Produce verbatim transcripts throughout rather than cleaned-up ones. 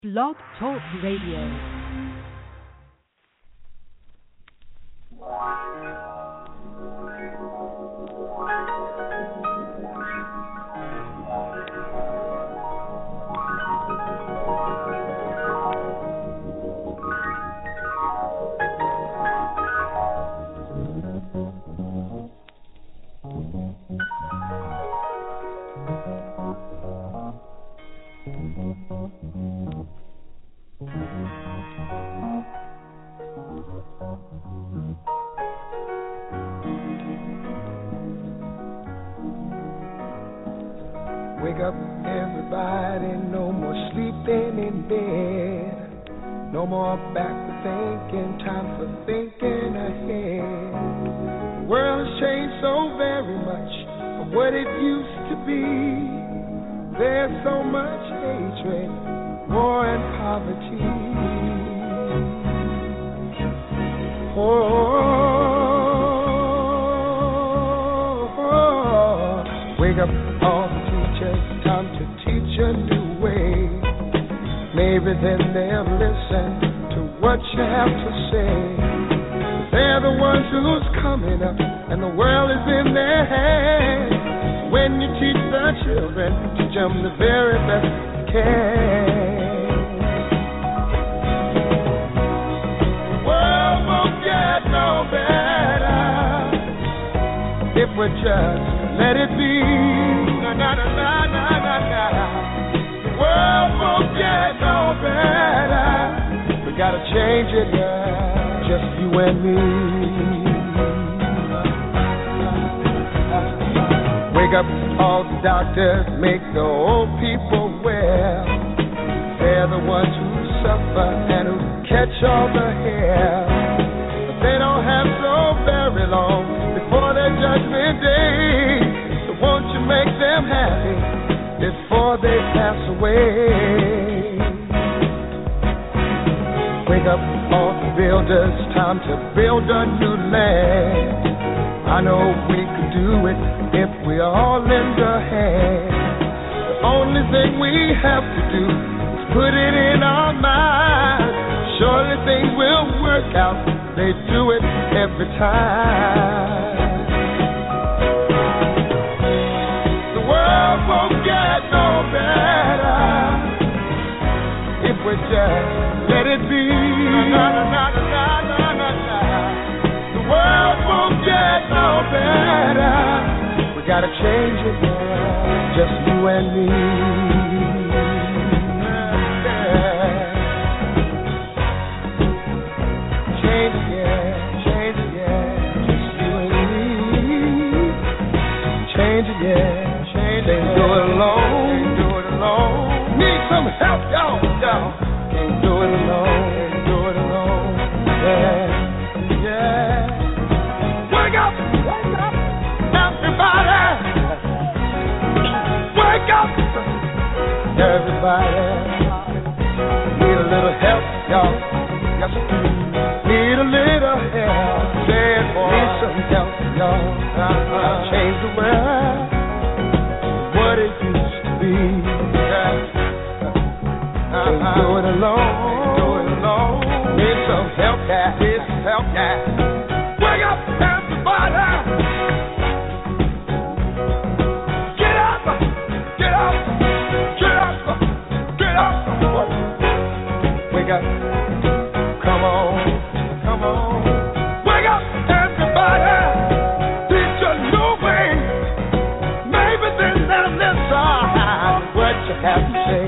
Blog Talk Radio. Wake up, everybody, no more sleeping in bed. No more backward thinking, time for thinking ahead. The world has changed so very much from what it used to be. There's so much hatred, war and poverty. Oh, wake up all the teachers, time to teach a new way. Maybe then they'll listen to what you have to say. They're the ones who's coming up, and the world is in their hands. When you teach the children, teach them the very best you can. The world won't get no better if we just let it be. Na na na na na na na. The world won't get no better. We gotta change it, yeah. Just you and me. Wake up all the doctors, make the old people well. They're the ones who suffer and who catch all the hair. But they don't have so very long before their judgment day. So won't you make them happy before they pass away? Wake up all the builders, time to build a new land. I know we could do it if we all lend a hand. The only thing we have to do is put it in our minds. Surely things will work out, they do it every time. The world won't get no better if we just let it be. Na, na, na, na, na, na, na. The world won't get no better. We gotta change it, yeah. Just you and me. Yeah. Change it, yeah. Change it, yeah. Just you and me. Change it, yeah. Change it. Can't do it alone. Can't do it alone. Need some help, y'all, y'all. Can't do it alone. Can't do it alone. Yeah, yeah. Wake up, wake up, everybody. Wake up, everybody. Need a little help, y'all. Yes, need a little help. Say it, boy. Need some help, y'all. Uh-huh. Change the world, what it used to be. Yeah. Uh-huh. Can't do it alone. Can't do it alone. Need some help, yeah. Need some help, yeah. Wake up, everybody. Get up, get up, get up, get up. Wake up. Come on, come on. Wake up, everybody. Teach a new way. Maybe then they'll listen what you have to say.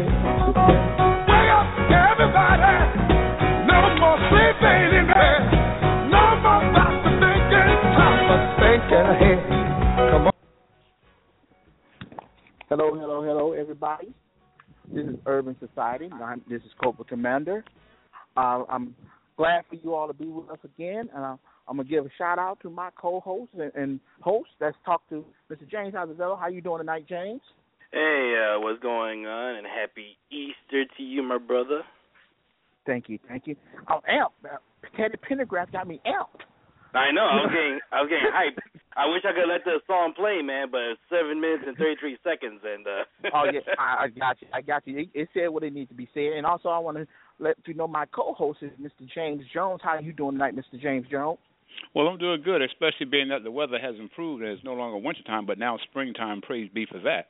Hello, hello, hello, everybody. This is Urban Society. I'm, this is Corporal Commander. Uh, I'm glad for you all to be with us again. Uh, I'm going to give a shout-out to my co-host and, and host. Let's talk to Mister James Azazello. How you doing tonight, James? Hey, uh, what's going on? And happy Easter to you, my brother. Thank you, thank you. I'm amped. Uh, Teddy Pendergrass got me amped. I know. I was getting, I was getting hyped. I wish I could let the song play, man, but it's seven minutes and thirty-three seconds, and uh. Oh yeah, I, I got you. I got you. It, it said what it needs to be said, and also I want to let you know my co-host is Mister James Jones. How are you doing tonight, Mister James Jones? Well, I'm doing good, especially being that the weather has improved and it's no longer wintertime, but now springtime. Praise be for that.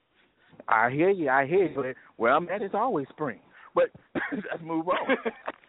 I hear you. I hear you. But where I'm at, it's always spring. But let's move on.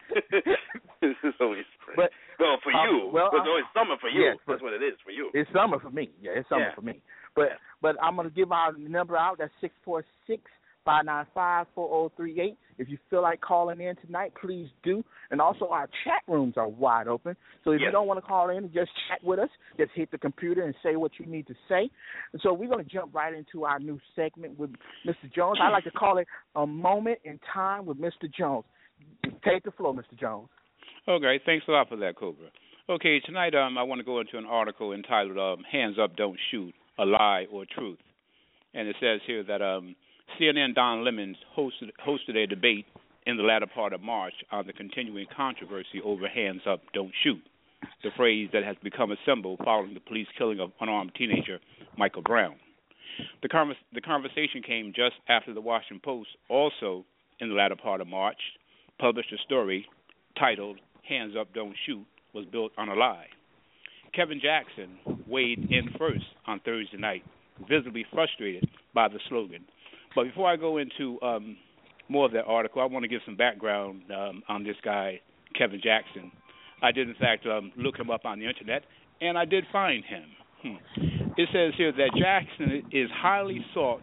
It's always spring. But well, for um, you, well, it's always summer for you. Yes, That's what it is for you. It's summer for me. Yeah, it's summer yeah. for me. But yeah. but I'm gonna give our number out. That's six four six five nine five four zero three eight. If you feel like calling in tonight, please do. And also our chat rooms are wide open. So if yes. you don't want to call in and just chat with us, just hit the computer and say what you need to say. And so we're going to jump right into our new segment with Mister Jones. I like to call it A Moment in Time with Mister Jones. Take the floor, Mister Jones. Okay, thanks a lot for that, Cobra. Okay, tonight um, I want to go into an article entitled um, Hands Up, Don't Shoot, A Lie or Truth. And it says here that um, C N N Don Lemon hosted, hosted a debate in the latter part of March on the continuing controversy over Hands Up, Don't Shoot, the phrase that has become a symbol following the police killing of unarmed teenager Michael Brown. The, convers- the conversation came just after the Washington Post, also in the latter part of March, published a story titled Hands Up, Don't Shoot, was built on a lie. Kevin Jackson weighed in first on Thursday night, visibly frustrated by the slogan. But before I go into um, more of that article, I want to give some background um, on this guy, Kevin Jackson. I did, in fact, um, look him up on the Internet, and I did find him. Hmm. It says here that Jackson is highly sought,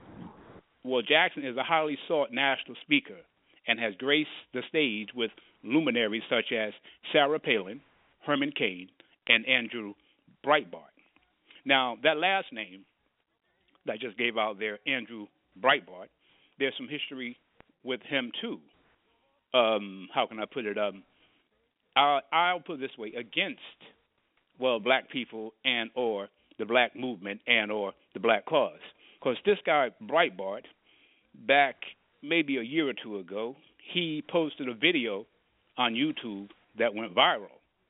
well, Jackson is a highly sought national speaker and has graced the stage with luminaries such as Sarah Palin, Herman Cain, and Andrew Breitbart. Now, that last name that I just gave out there, Andrew Breitbart, there's some history with him too. Um, how can I put it? Um, I'll, I'll put it this way: against, well, black people and or the black movement and or the black cause. Because this guy Breitbart, back maybe a year or two ago, he posted a video on YouTube that went viral,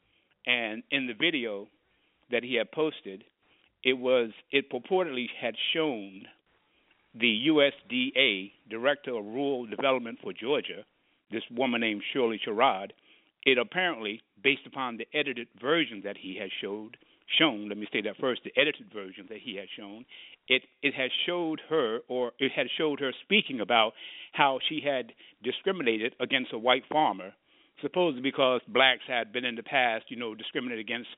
and in the video that he had posted, it was it purportedly had shown the U S D A Director of Rural Development for Georgia, this woman named Shirley Sherrod. It apparently, based upon the edited version that he had showed, shown, let me say that first, the edited version that he had shown, it, it had showed her, or it had showed her speaking about how she had discriminated against a white farmer, supposedly because blacks had been in the past, you know, discriminated against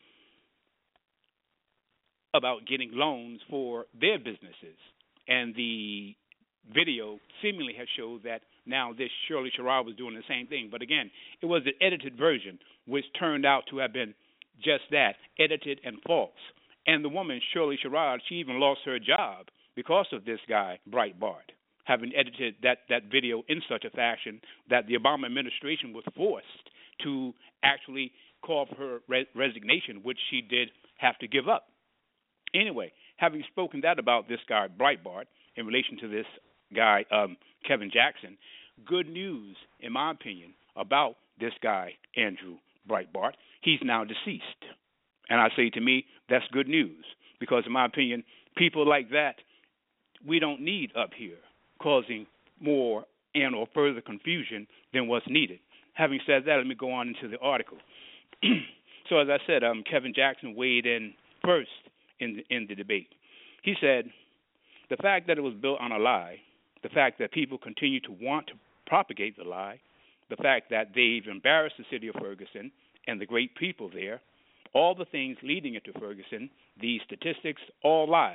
about getting loans for their businesses. And the video seemingly had showed that now this Shirley Sherrod was doing the same thing. But again, it was an edited version, which turned out to have been just that, edited and false. And the woman, Shirley Sherrod, she even lost her job because of this guy, Breitbart, having edited that, that video in such a fashion that the Obama administration was forced to actually call for her re- resignation, which she did have to give up. Anyway, having spoken that about this guy, Breitbart, in relation to this guy, um, Kevin Jackson, good news, in my opinion, about this guy, Andrew Breitbart. He's now deceased. And I say to me, that's good news, because in my opinion, people like that, we don't need up here causing more and or further confusion than what's needed. Having said that, let me go on into the article. So as I said, um, Kevin Jackson weighed in first in the, in the debate. He said, the fact that it was built on a lie, the fact that people continue to want to propagate the lie, the fact that they've embarrassed the city of Ferguson and the great people there, all the things leading into Ferguson, these statistics, all lies.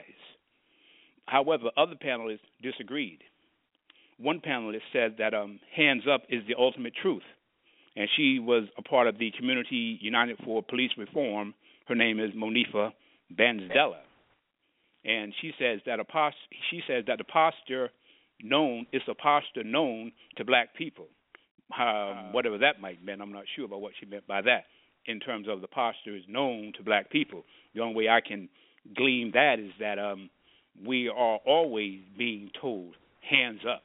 However, other panelists disagreed. One panelist said that um, hands up is the ultimate truth, and she was a part of the Community United for Police Reform. Her name is Monifa Banzdella, and she says that a post, she says that the posture known is a posture known to black people. Um, whatever that might mean, I'm not sure about what she meant by that. In terms of the posture is known to black people, the only way I can glean that is that um, we are always being told hands up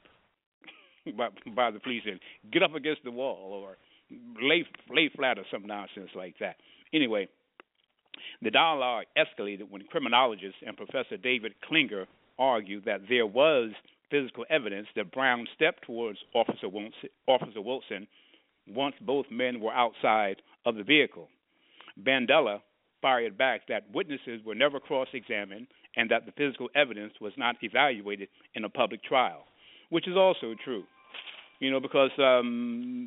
by, by the police and get up against the wall or lay lay flat or some nonsense like that. Anyway, The dialogue escalated when criminologist and Professor David Klinger argued that there was physical evidence that Brown stepped towards Officer Wilson, Officer Wilson once both men were outside of the vehicle. Bandela fired back that witnesses were never cross-examined and that the physical evidence was not evaluated in a public trial, which is also true, you know, because um,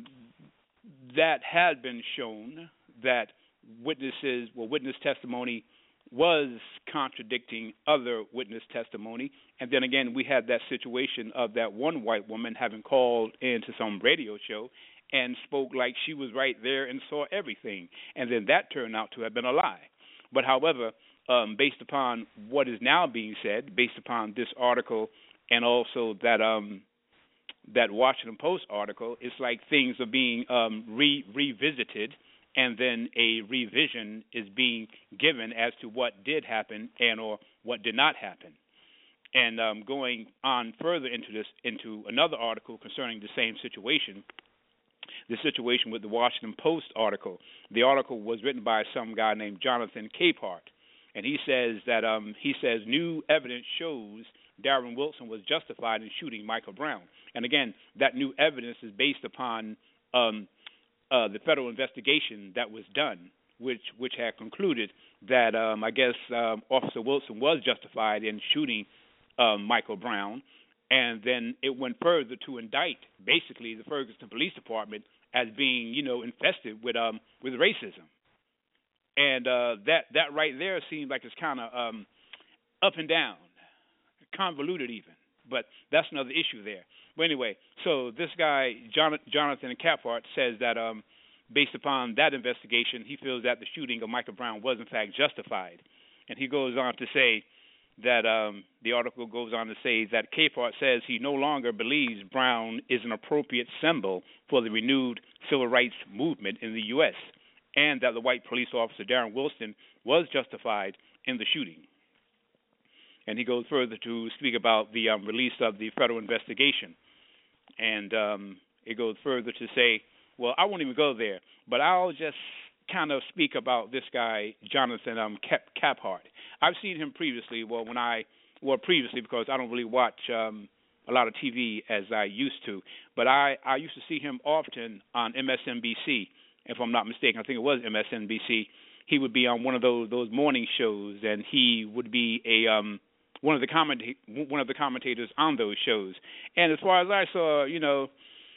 that had been shown that witnesses, well, witness testimony was contradicting other witness testimony. And then again, we had that situation of that one white woman having called into some radio show and spoke like she was right there and saw everything. And then that turned out to have been a lie. But however, um, based upon what is now being said, based upon this article and also that um, that Washington Post article, it's like things are being um, re- revisited, and then a revision is being given as to what did happen and or what did not happen. And um, going on further into this, into another article concerning the same situation, the situation with the Washington Post article. The article was written by some guy named Jonathan Capehart, and he says that um, he says new evidence shows Darren Wilson was justified in shooting Michael Brown. And again, that new evidence is based upon um, uh, the federal investigation that was done, which which had concluded that um, I guess um, Officer Wilson was justified in shooting um, Michael Brown. And then it went further to indict basically the Ferguson Police Department as being, you know, infested with um with racism. And uh, that that right there seems like it's kind of um, up and down, convoluted even. But that's another issue there. But anyway, so this guy Jonathan Capehart says that um, based upon that investigation, he feels that the shooting of Michael Brown was in fact justified. And he goes on to say that um, the article goes on to say that Capehart says he no longer believes Brown is an appropriate symbol for the renewed civil rights movement in the U S, and that the white police officer Darren Wilson was justified in the shooting. And he goes further to speak about the um, release of the federal investigation. And um, it goes further to say, well, I won't even go there, but I'll just kind of speak about this guy, Jonathan um, Cap- Capehart. I've seen him previously, well, when I, well, previously because I don't really watch um, a lot of T V as I used to, but I, I used to see him often on M S N B C, if I'm not mistaken. I think it was M S N B C. He would be on one of those those morning shows, and he would be a um, one of the commenta- one of the commentators on those shows. And as far as I saw, you know,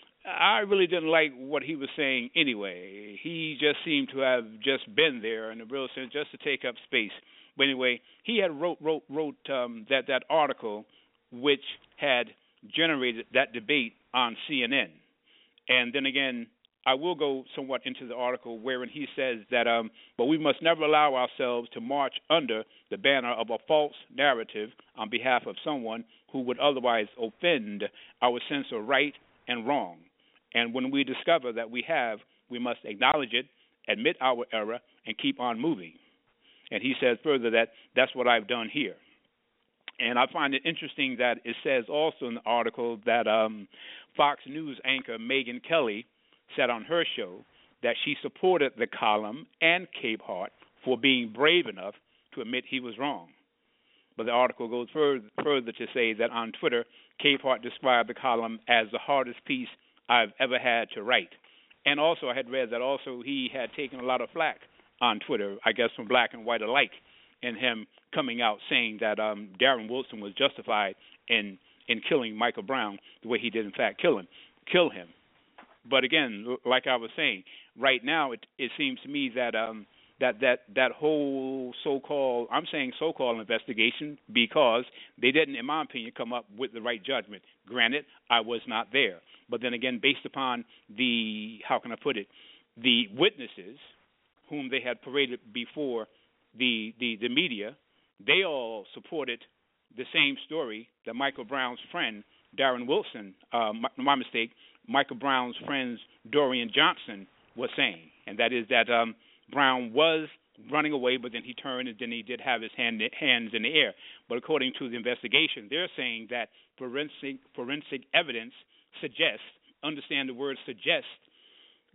I really didn't like what he was saying anyway. He just seemed to have just been there in a real sense, just to take up space. But anyway, he had wrote wrote wrote um, that that article, which had generated that debate on C N N. And then again, I will go somewhat into the article wherein he says that, um, but we must never allow ourselves to march under the banner of a false narrative on behalf of someone who would otherwise offend our sense of right and wrong. And when we discover that we have, we must acknowledge it, admit our error, and keep on moving. And he says further that that's what I've done here. And I find it interesting that it says also in the article that um, Fox News anchor Megyn Kelly said on her show that she supported the column and Capehart for being brave enough to admit he was wrong. But the article goes further, further to say that on Twitter, Capehart described the column as the hardest piece I've ever had to write. And also I had read that also he had taken a lot of flack on Twitter, I guess from black and white alike, in him coming out saying that um, Darren Wilson was justified in in killing Michael Brown the way he did in fact kill him. Kill him. But again, like I was saying, right now it it seems to me that um, that that that whole so-called, I'm saying so-called investigation, because they didn't, in my opinion, come up with the right judgment. Granted, I was not there. But then again, based upon the, how can I put it, the witnesses whom they had paraded before the, the, the media, they all supported the same story that Michael Brown's friend, Darren Wilson, uh, my, my mistake, Michael Brown's friend Dorian Johnson was saying, and that is that um, Brown was running away, but then he turned and then he did have his hand, hands in the air. But according to the investigation, they're saying that forensic forensic evidence suggests, understand the word suggest,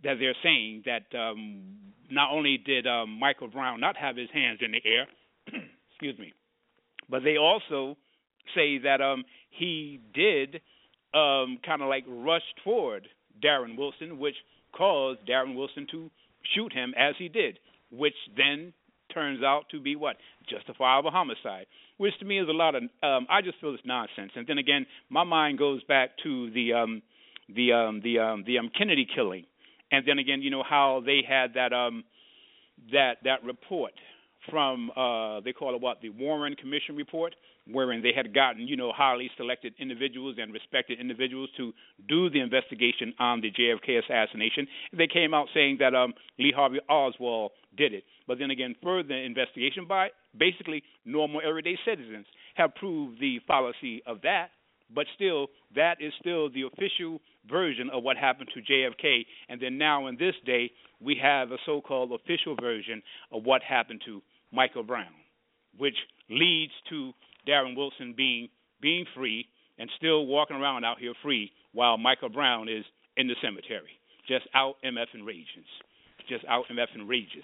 that they're saying that um, not only did um, Michael Brown not have his hands in the air, excuse me, but they also say that um, he did um, kind of like rush toward Darren Wilson, which caused Darren Wilson to shoot him as he did, which then turns out to be what? Justifiable homicide, which to me is a lot of, um, I just feel it's nonsense. And then again, my mind goes back to the um, the um, the um, the um, Kennedy killing, and then again, you know how they had that um, that that report from uh, they call it what, the Warren Commission report, wherein they had gotten, you know, highly selected individuals and respected individuals to do the investigation on the J F K assassination. They came out saying that um, Lee Harvey Oswald did it. But then again, further investigation by basically normal everyday citizens have proved the fallacy of that. But still, that is still the official version of what happened to J F K. And then now in this day, we have a so-called official version of what happened to Michael Brown, which leads to Darren Wilson being being free and still walking around out here free while Michael Brown is in the cemetery, just out M F and rages, just out M F and rages.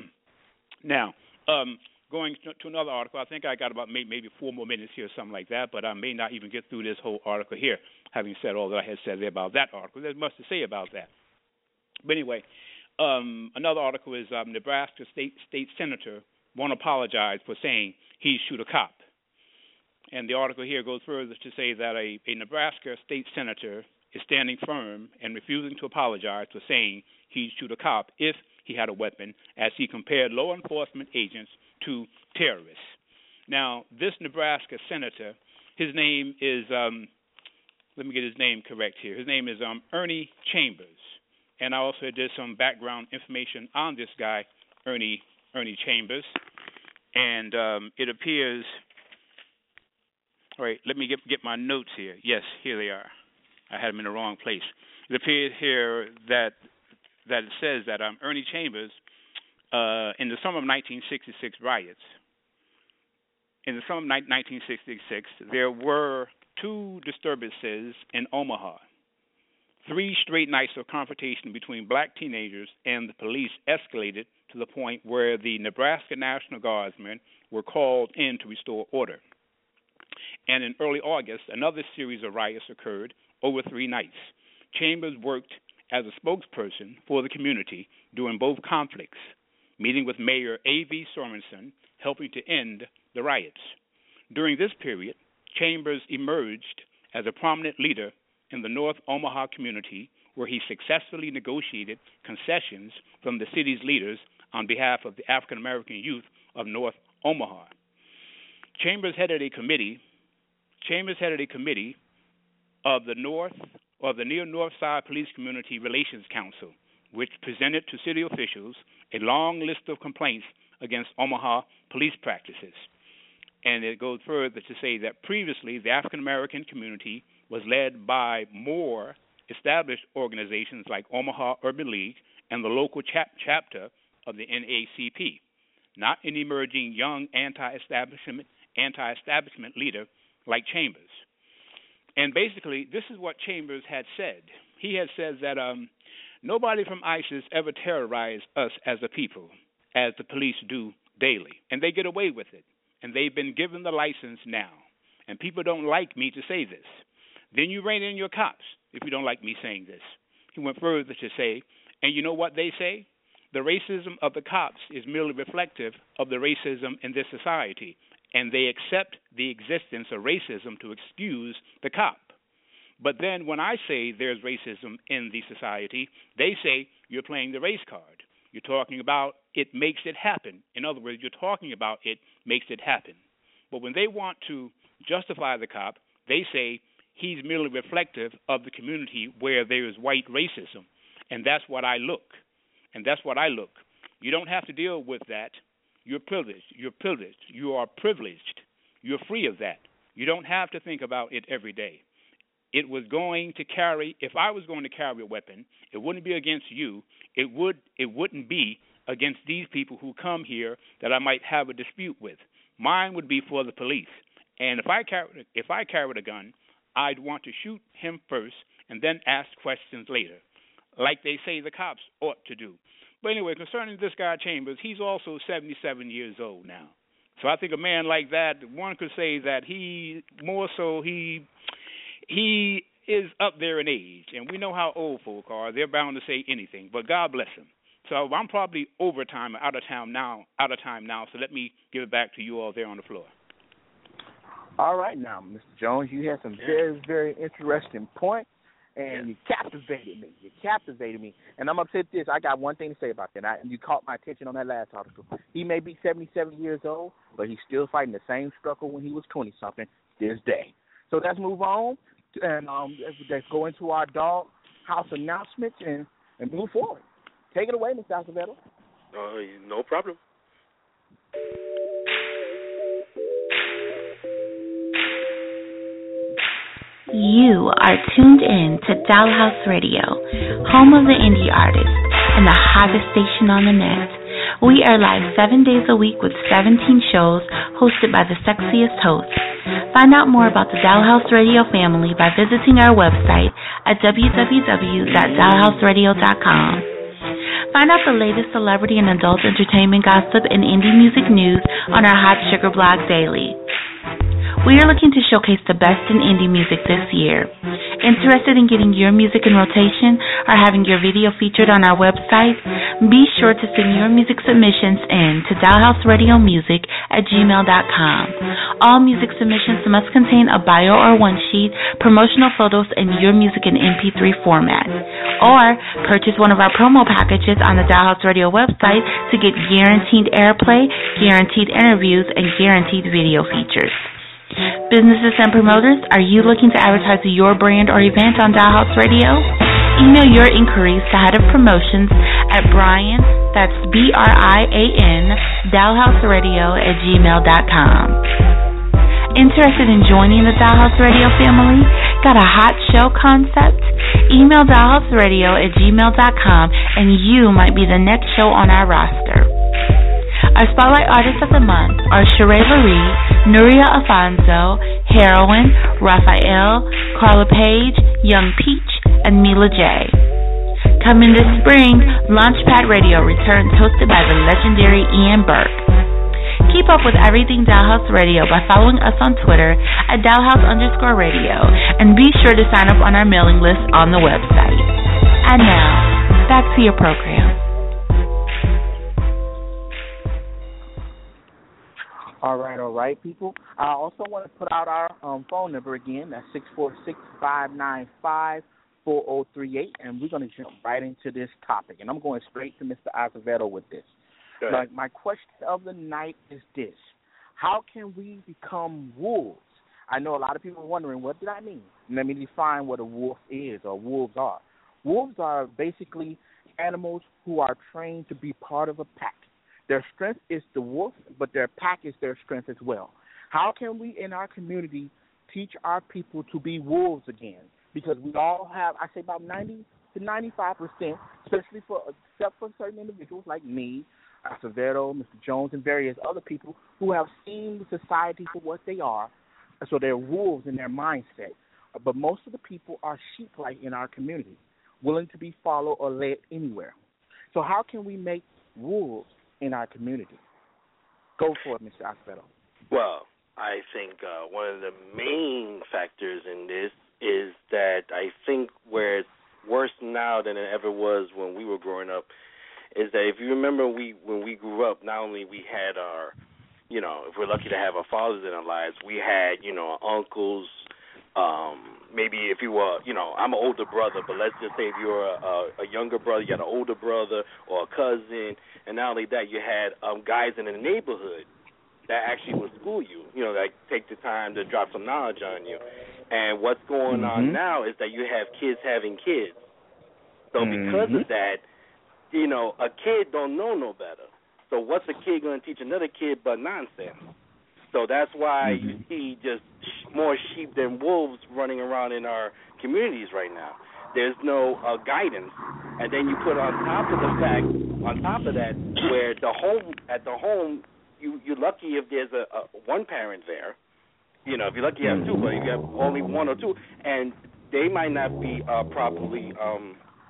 Now, um, going to another article, I think I got about maybe, maybe four more minutes here or something like that, but I may not even get through this whole article here, having said all that I had said there about that article. There's much to say about that. But anyway, um, another article is um, Nebraska State State Senator won't apologize for saying he'd shoot a cop. And the article here goes further to say that a, a Nebraska state senator is standing firm and refusing to apologize for saying he'd shoot a cop if he had a weapon, as he compared law enforcement agents to terrorists. Now, this Nebraska senator, his name is, um, let me get his name correct here. His name is um, Ernie Chambers. And I also did some background information on this guy, Ernie Ernie Chambers. And um, it appears... All right, let me get get my notes here. Yes, here they are. I had them in the wrong place. It appears here that that it says that um, Ernie Chambers, uh, in the summer of nineteen sixty-six riots, in the summer of nineteen sixty-six, there were two disturbances in Omaha. Three straight nights of confrontation between black teenagers and the police escalated to the point where the Nebraska National Guardsmen were called in to restore order. And in early August, another series of riots occurred over three nights. Chambers worked as a spokesperson for the community during both conflicts, meeting with Mayor A V Sorensen, helping to end the riots. During this period, Chambers emerged as a prominent leader in the North Omaha community, where he successfully negotiated concessions from the city's leaders on behalf of the African American youth of North Omaha. Chambers headed a committee. Chambers headed a committee of the North or the Near North Side Police Community Relations Council, which presented to city officials a long list of complaints against Omaha police practices. And it goes further to say that previously the African American community was led by more established organizations like Omaha Urban League and the local chap- chapter of the N A A C P, not an emerging young anti-establishment anti-establishment leader like Chambers. And basically, this is what Chambers had said. He had said that um, nobody from ISIS ever terrorized us as a people, as the police do daily. And they get away with it. And they've been given the license now. And people don't like me to say this. Then you rein in your cops if you don't like me saying this. He went further to say, and you know what they say? The racism of the cops is merely reflective of the racism in this society, and they accept the existence of racism to excuse the cop. But then when I say there's racism in the society, they say you're playing the race card. You're talking about it makes it happen. In other words, you're talking about it makes it happen. But when they want to justify the cop, they say he's merely reflective of the community where there is white racism, and that's what I look. And that's what I look. You don't have to deal with that. You're privileged. You're privileged. You are privileged. You're free of that. You don't have to think about it every day. It was going to carry, if I was going to carry a weapon, it wouldn't be against you. It would, it wouldn't be against these people who come here that I might have a dispute with. Mine would be for the police. And if I carried, if I carried a gun, I'd want to shoot him first and then ask questions later. like they say the cops ought to do. But anyway, concerning this guy Chambers, he's also seventy-seven years old now. So I think a man like that, one could say that he more so he he is up there in age, and we know how old folk are. They're bound to say anything, but God bless him. So I'm probably over time, out of time now, out of time now. So let me give it back to you all there on the floor. All right, now, Mister Jones, you had some very, very interesting points, and you captivated me. You captivated me, and I'm upset this. I got one thing to say about that. I, you caught my attention on that last article. He may be seventy-seven years old, but he's still fighting the same struggle when he was twenty something this day. So let's move on and um, let's, let's go into our dog house announcements and, and move forward. Take it away, Mister Acevedo. Uh, no problem. You are tuned in to Dollhouse Radio, home of the indie artist and the hottest station on the net. We are live seven days a week with seventeen shows hosted by the sexiest hosts. Find out more about the Dollhouse Radio family by visiting our website at w w w dot dollhouse radio dot com. Find out the latest celebrity and adult entertainment gossip and indie music news on our Hot Sugar blog daily. We are looking to showcase the best in indie music this year. Interested in getting your music in rotation or having your video featured on our website? Be sure to send your music submissions in to dollhouseradiomusic at gmail dot com. All music submissions must contain a bio or one sheet, promotional photos, and your music in M P three format. Or purchase one of our promo packages on the Dollhouse Radio website to get guaranteed airplay, guaranteed interviews, and guaranteed video features. Businesses and promoters, are you looking to advertise your brand or event on Dollhouse Radio? Email your inquiries to Head of Promotions at Brian, that's B R I A N, dollhouseradio at gmail dot com. Interested in joining the Dollhouse Radio family? Got a hot show concept? Email dollhouseradio at gmail dot com and you might be the next show on our roster. Our Spotlight Artists of the Month are Sheree Marie, Nuria Afonso, Heroin, Raphael, Carla Page, Young Peach, and Mila J. Coming this spring, Launchpad Radio returns hosted by the legendary Ian Burke. Keep up with everything Dollhouse Radio by following us on Twitter at Dollhouse underscore radio, and be sure to sign up on our mailing list on the website. And now, back to your program. All right, all right, people. I also want to put out our um, phone number again. That's six four six, five nine five, four zero three eight, and we're going to jump right into this topic. And I'm going straight to Mister Acevedo with this. Like, my question of the night is this. How can we become wolves? I know a lot of people are wondering, what did I mean? Let me define what a wolf is or wolves are. Wolves are basically animals who are trained to be part of a pack. Their strength is the wolf, but their pack is their strength as well. How can we in our community teach our people to be wolves again? Because we all have, I say about ninety to ninety-five percent, especially for, except for certain individuals like me, Acevedo, Mister Jones, and various other people who have seen society for what they are, so they're wolves in their mindset. But most of the people are sheep-like in our community, willing to be followed or led anywhere. So how can we make wolves in our community? Go for it, Mister Acevedo. Well, I think uh, one of the main factors in this is that I think where it's worse now than it ever was when we were growing up is that if you remember we when we grew up, not only we had our, you know, if we're lucky to have our fathers in our lives, we had, you know, our uncles, um, maybe if you were, you know, I'm an older brother, but let's just say if you were a, a younger brother, you had an older brother or a cousin, and not only that, you had um, guys in the neighborhood that actually would school you, you know, like take the time to drop some knowledge on you. And what's going mm-hmm. on now is that you have kids having kids. So mm-hmm. because of that, you know, a kid don't know no better. So what's a kid going to teach another kid but nonsense? So that's why mm-hmm. you see just more sheep than wolves running around in our communities right now. There's no uh, guidance. And then you put on top of the fact, on top of that, where the home, at the home, you, you're lucky if there's a, a one parent there. You know, if you're lucky you have two, but if you have only one or two, and they might not be uh, properly um,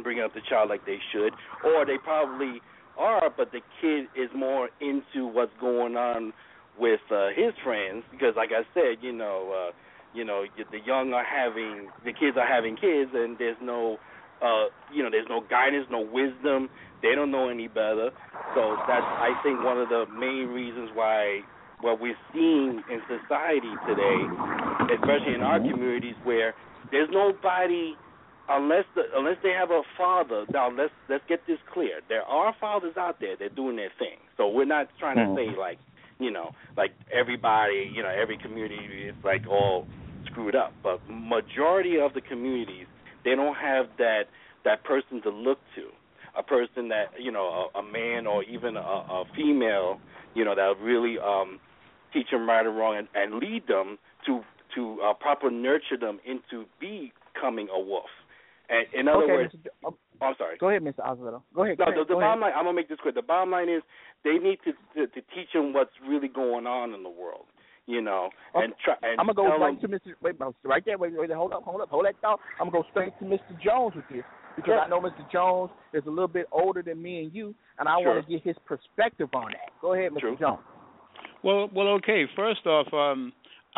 bringing up the child like they should, or they probably are, but the kid is more into what's going on with uh, his friends because, like I said, you know, uh, you know, the young are having, the kids are having kids, and there's no, uh, you know, there's no guidance, no wisdom. They don't know any better. So that's, I think, one of the main reasons why what we're seeing in society today, especially in our communities, where there's nobody, unless the, unless they have a father. Now let's let's get this clear. There are fathers out there that are doing their thing. So we're not trying to say like, you know, like everybody, you know, every community is like all screwed up. But majority of the communities, they don't have that that person to look to, a person that, you know, a, a man or even a, a female, you know, that really um, teach them right or wrong and, and lead them to to uh, properly nurture them into becoming a wolf. And in other okay, words, Mister Oh, oh, I'm sorry. Go ahead, Mister Azevedo. Go ahead. Go no, ahead, the, the go bottom ahead. line, I'm gonna make this quick. The bottom line is they need to to, to teach them what's really going on in the world, you know, okay. and try. And I'm gonna go right them, to Mister Wait, right there. Wait, wait, hold up, hold up, hold that thought. I'm gonna go straight to Mister Jones with this because sure. I know Mister Jones is a little bit older than me and you, and I Sure. want to get his perspective on that. Go ahead, Mister True. Jones. Well, well, okay. First off, um,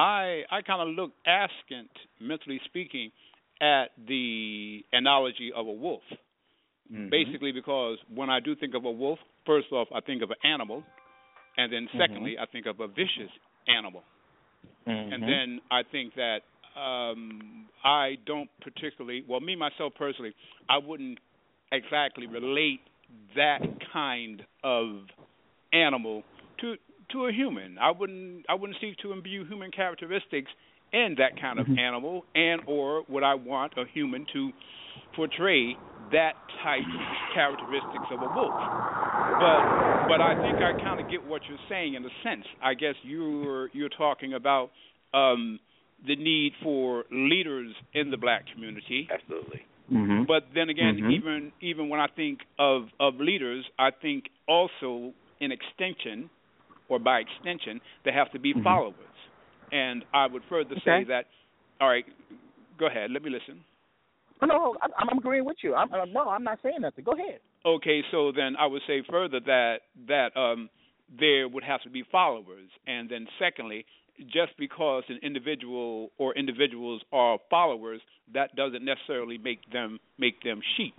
I I kind of look askant, mentally speaking, at the analogy of a wolf. Mm-hmm. Basically, because when I do think of a wolf, first off, I think of an animal, and then secondly, Mm-hmm. I think of a vicious animal, Mm-hmm. and then I think that um, I don't particularly, well, me myself personally, I wouldn't exactly relate that kind of animal to to a human. I wouldn't I wouldn't seek to imbue human characteristics in that kind of Mhm. animal, and or would I want a human to portray that type of characteristics of a wolf. But but I think I kind of get what you're saying in a sense. I guess you're you're talking about um, the need for leaders in the black community. Absolutely. Mm-hmm. But then again, Mhm. even even when I think of, of leaders, I think also in extension, or by extension, they have to be Mhm. followers. And I would further Okay. say that, all right, go ahead, let me listen. No, no, I'm, I'm agreeing with you. I'm, uh, no, I'm not saying nothing. Go ahead. Okay, so then I would say further that that um, there would have to be followers. And then secondly, just because an individual or individuals are followers, that doesn't necessarily make them make them sheep.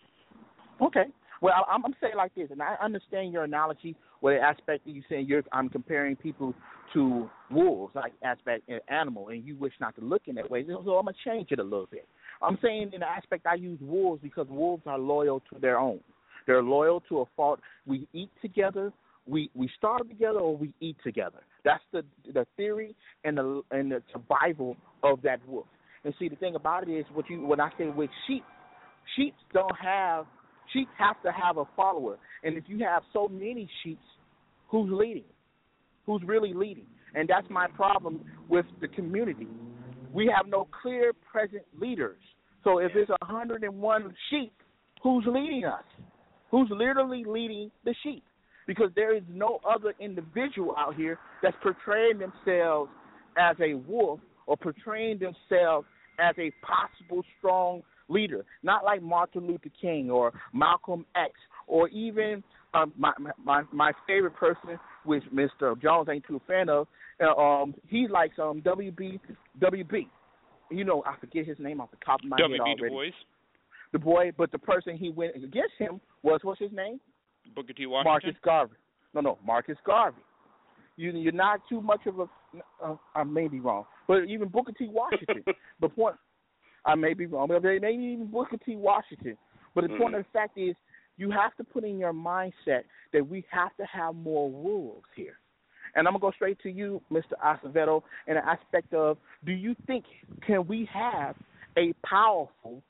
Okay. Well, I'm, I'm saying like this, and I understand your analogy, where the aspect that you're saying you're, I'm comparing people to wolves, like aspect uh, animal, and you wish not to look in that way. So I'm gonna change it a little bit. I'm saying in the aspect I use wolves because wolves are loyal to their own. They're loyal to a fault. We eat together, we we starve together, or we eat together. That's the the theory and the and the survival of that wolf. And see, the thing about it is, what you when I say with sheep, sheep don't have sheep have to have a follower. And if you have so many sheep, who's leading? Who's really leading? And that's my problem with the community. We have no clear present leaders. So if there's one hundred one sheep, who's leading us? Who's literally leading the sheep? Because there is no other individual out here that's portraying themselves as a wolf or portraying themselves as a possible strong leader. Not like Martin Luther King or Malcolm X or even um, my, my my favorite person, which Mister Jones ain't too a fan of. Uh, um, he likes um W B W B. You know, I forget his name off the top of my W. head B. already. Du Bois, The boy, but the person he went against him was, what's his name? Booker T. Washington. Marcus Garvey. No, no, Marcus Garvey. You, you're not too much of a. Uh, I may be wrong, but even Booker T. Washington. the point, I may be wrong, but maybe even Booker T. Washington. But the mm. point of the fact is, you have to put in your mindset that we have to have more wolves here. And I'm gonna go straight to you, Mister Acevedo, in the aspect of: do you think can we have a powerful,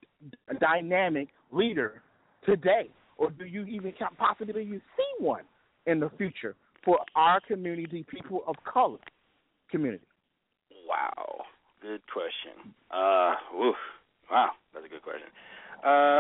dynamic leader today, or do you even possibly you see one in the future for our community, people of color community? Wow, good question. Uh, oof, wow, that's a good question. Uh,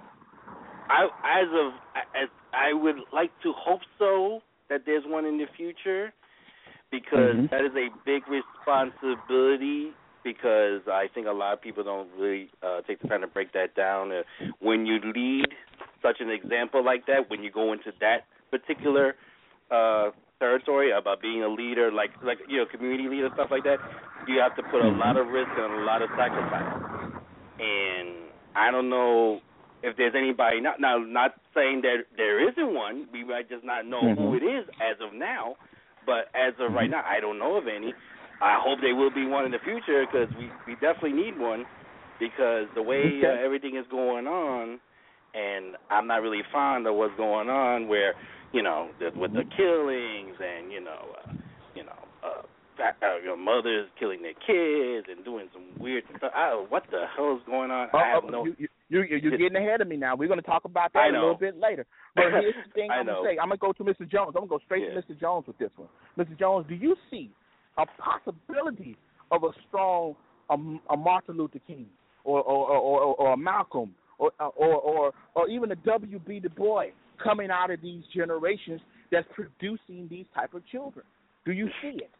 I as of as I would like to hope so that there's one in the future, because mm-hmm. that is a big responsibility, because I think a lot of people don't really uh, take the time to break that down. Uh, when you lead such an example like that, when you go into that particular uh, territory about being a leader, like like you know, community leader, stuff like that, you have to put a lot of risk and a lot of sacrifice. And I don't know if there's anybody, not now, not saying that there isn't one. We might just not know mm-hmm. who it is as of now. But as of right now, I don't know of any. I hope there will be one in the future because we, we definitely need one because the way uh, everything is going on, and I'm not really fond of what's going on where, you know, the, with the killings and, you know, uh, you know, uh, that, uh, your mothers killing their kids and doing some weird stuff. I don't know what the hell is going on. Oh, I have oh, no. You, you, you, you're getting ahead of me now. We're going to talk about that a little bit later. But here's the thing I'm going to say. I'm going to go to Mister Jones. I'm going to go straight yeah. to Mister Jones with this one. Mister Jones, do you see a possibility of a strong um, a Martin Luther King or or, or, or, or a Malcolm or, or or or even a W B Du Bois coming out of these generations that's producing these type of children? Do you see it?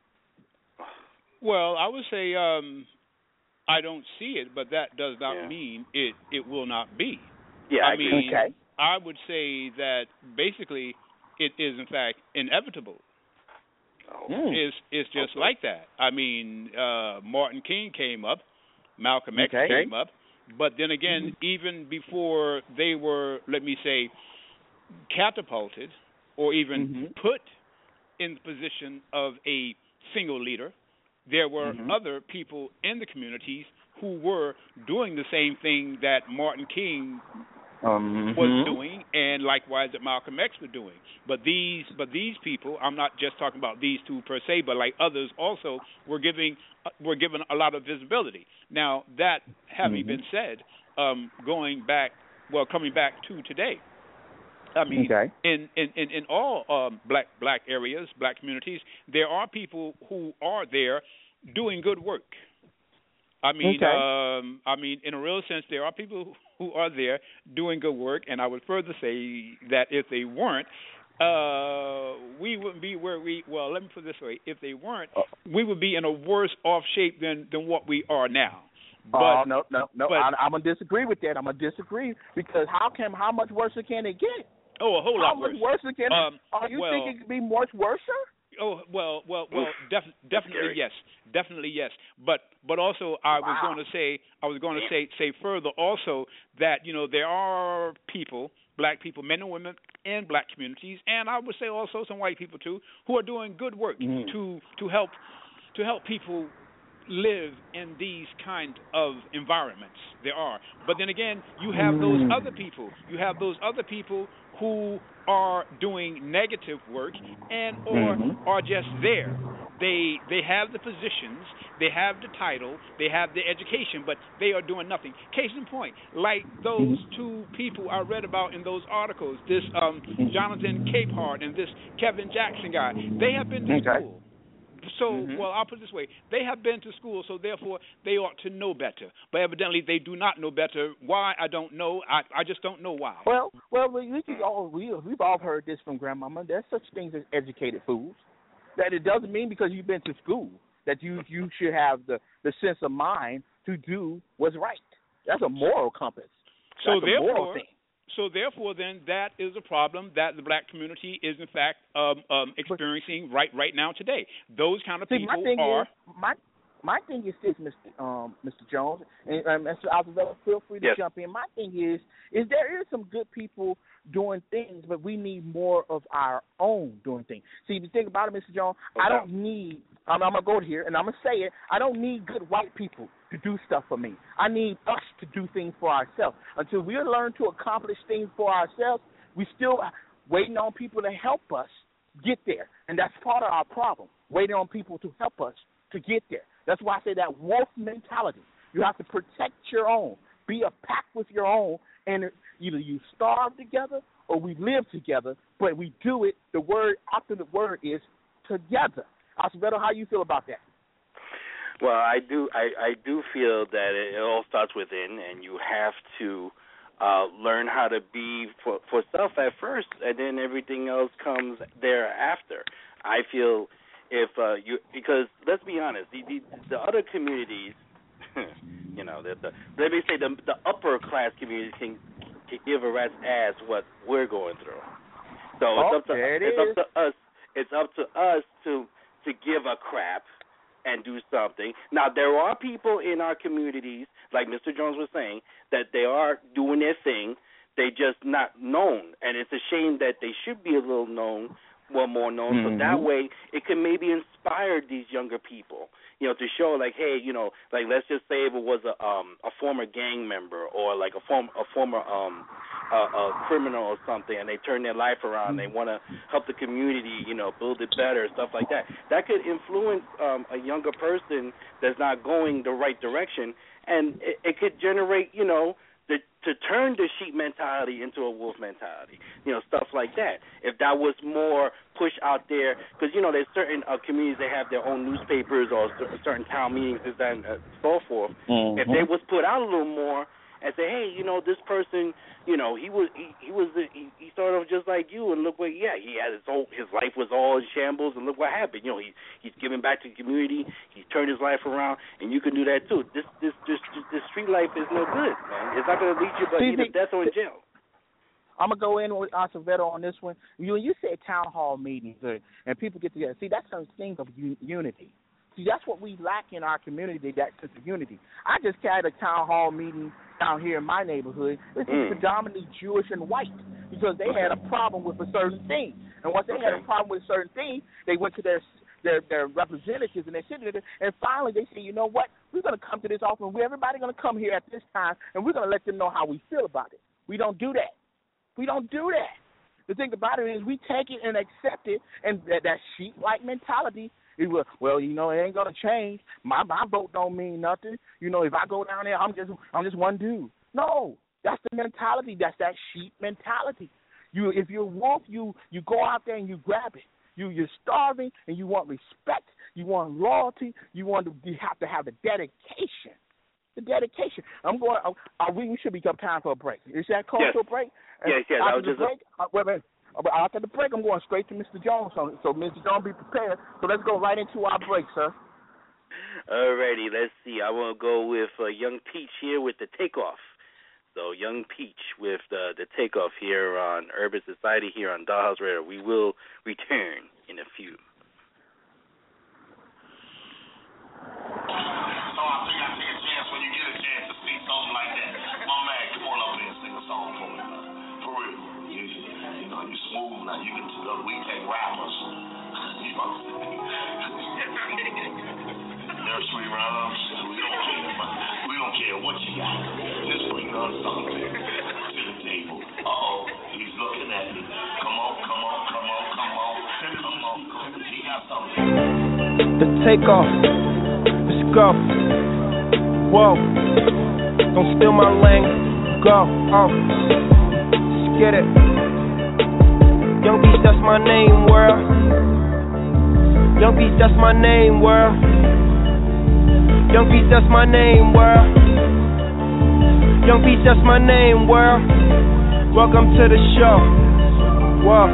Well, I would say um, I don't see it, but that does not yeah. mean it, it will not be. Yeah, I, I mean, okay. I would say that basically it is, in fact, inevitable. Oh. Mm. It's, it's just okay. like that. I mean, uh, Martin King came up, Malcolm X okay. came up, but then again, mm-hmm. even before they were, let me say, catapulted or even mm-hmm. put in the position of a single leader, there were mm-hmm. other people in the communities who were doing the same thing that Martin King um, was mm-hmm. doing, and likewise that Malcolm X were doing. But these, but these people, I'm not just talking about these two per se, but like others also were giving, uh, were given a lot of visibility. Now that having mm-hmm. been said, um, going back, well, coming back to today. I mean, okay. in, in, in, in all um, black black areas, black communities, there are people who are there doing good work. I mean, okay. um, I mean, in a real sense, there are people who are there doing good work, and I would further say that if they weren't, uh, we wouldn't be where we. Well, let me put it this way: if they weren't, we would be in a worse off shape than than what we are now. Oh but, uh, no, no, no! But, I, I'm gonna disagree with that. I'm gonna disagree because how can how much worse can it get? Oh, a whole how lot much worse. worse can? Um, are you well, thinking it could be much worse? Oh well, well, well, def- definitely scary. yes, definitely yes. But but also I wow. was going to say I was going to say say further also that you know there are people, black people, men and women in black communities, and I would say also some white people too, who are doing good work mm. to to help to help people live in these kind of environments. There are, but then again, you have mm. those other people. You have those other people who are doing negative work and or mm-hmm. are just there. They they have the positions, they have the title, they have the education, but they are doing nothing. Case in point, like those mm-hmm. two people I read about in those articles, this um, Jonathan Capehart and this Kevin Jackson guy, they have been to okay. school. So, mm-hmm. well, I'll put it this way. They have been to school, so therefore they ought to know better. But evidently they do not know better. Why, I don't know. I, I just don't know why. Well, well, we, we all, we, we've all heard this from Grandmama. There's such things as educated fools. That it doesn't mean because you've been to school that you, you should have the, the sense of mind to do what's right. That's a moral compass. That's so a therefore, moral thing. So therefore, then, that is a problem that the black community is, in fact, um, um, experiencing right right now today. Those kind of See, people my thing are... Is, my, my thing is this, Mister Um, Mister Jones, and um, Mister Azevedo, feel free to yes. jump in. My thing is, is there is some good people doing things, but we need more of our own doing things. See, if you think about it, Mister Jones, okay. I don't need, I'm, I'm going to go here, and I'm going to say it, I don't need good white people to do stuff for me. I need us to do things for ourselves. Until we learn to accomplish things for ourselves, we still waiting on people to help us get there. And that's part of our problem, waiting on people to help us to get there. That's why I say that wolf mentality. You have to protect your own. Be a pack with your own, and either you starve together or we live together, but we do it, the word, after the word is together. Acevedo, how you feel about that? Well, I do I, I do feel that it, it all starts within, and you have to uh, learn how to be for, for self at first, and then everything else comes thereafter. I feel if uh, you, because let's be honest, the, the, the other communities you know, the, the, let me say the the upper class community can, can give a rat's ass what we're going through. So it's oh, up to it it's is. up to us. It's up to us to to give a crap and do something. Now there are people in our communities, like Mister Jones was saying, that they are doing their thing. They just not known, and it's a shame that they should be a little known. Well, more known, mm-hmm. so that way it can maybe inspire these younger people, you know, to show like, hey, you know, like let's just say if it was a um a former gang member or like a form a former um a, a criminal or something, and they turn their life around, they want to help the community, you know, build it better, stuff like that. That could influence um a younger person that's not going the right direction, and it, it could generate, you know. To, to turn the sheep mentality into a wolf mentality, you know, stuff like that. If that was more pushed out there, because, you know, there's certain uh, communities, they have their own newspapers or certain town meetings and so forth. Mm-hmm. If they was put out a little more and say, hey, you know, this person, you know, he was he, he was he, he started off just like you, and look what, yeah, he had his whole his life was all in shambles, and look what happened. You know, he he's giving back to the community, he's turned his life around, and you can do that too. This this this this street life is no good, man. It's not going to lead you but See, either death or in jail. I'm gonna go in with Acevedo on this one. You you said town hall meetings, uh, and people get together. See, that's a thing of un- unity. See, that's what we lack in our community, that sense of unity. I just had a town hall meeting down here in my neighborhood. This is Mm. predominantly Jewish and white because they had a problem with a certain thing. And once they Okay. had a problem with a certain thing, they went to their their, their representatives and they sit there, and finally they said, you know what, we're going to come to this office. We're everybody going to come here at this time, and we're going to let them know how we feel about it. We don't do that. We don't do that. The thing about it is we take it and accept it, and that, that sheep-like mentality, it will, well, you know, it ain't gonna change. My my vote don't mean nothing. You know, if I go down there, I'm just I'm just one dude. No, that's the mentality. That's that sheep mentality. You, if you're a wolf, you you go out there and you grab it. You you're starving and you want respect. You want loyalty. You want to you have to have the dedication. The dedication. I'm going. Uh, we, we should be come time for a break. Is that close yes. to a break? Yes, yes. After I was the just break, uh, wait a minute. After the break, I'm going straight to Mister Jones. So, so Mister Jones, be prepared. So let's go right into our break, sir. Alrighty, let's see. I want to go with uh, Young Peach here with the Takeoff. So Young Peach with the, the Takeoff here on Urban Society here on Dollhouse Radio. We will return in a few. So I think I take a chance when you get a chance to see something like that. My man, come on up there and sing a song for me, man. For real. You, you know, you smooth now. You can, uh, we take rappers. You know what I'm saying? Nursery rhymes. We don't care, man. We don't care what you got. Just bring us something to the table. Uh-oh, he's looking at me. Come on, come on, come on, come on. Come on, come on. He got something. The Takeoff. Let's go. Whoa. Don't steal my lane. Go. Oh. Let's get it. Young Beast, that's my name, world. Young Beast, that's my name, world. Young Beast, that's my name, world. Young Beast, that's my name, world. Welcome to the show. Whoa.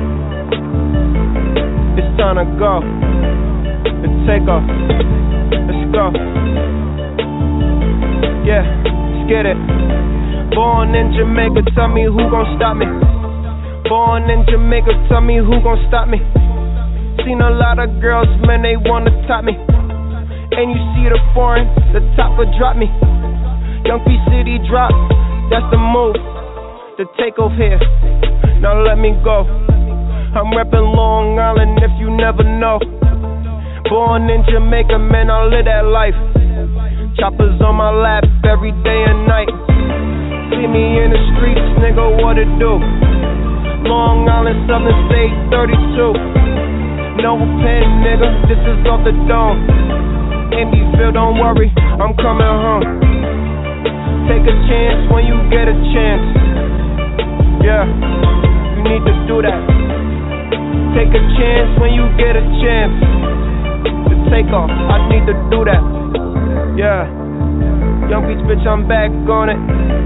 It's time to go. The Takeoff. Let's go. Yeah, let's get it. Born in Jamaica, tell me who gon' stop me. Born in Jamaica, tell me who gon' stop me. Seen a lot of girls, man, they wanna top me. And you see the foreign, the top will drop me. Young P City drop, that's the move. The Takeoff here, now let me go. I'm reppin' Long Island if you never know. Born in Jamaica, man, I live that life. Choppers on my lap every day and night. See me in the streets, nigga, what it do? Long Island, Southern State, thirty-two. No pen, nigga, this is off the dome. Amyville, don't worry, I'm coming home. Take a chance when you get a chance. Yeah, you need to do that. Take a chance when you get a chance. The Takeoff, I need to do that. Yeah, Young Beach, bitch, I'm back on it.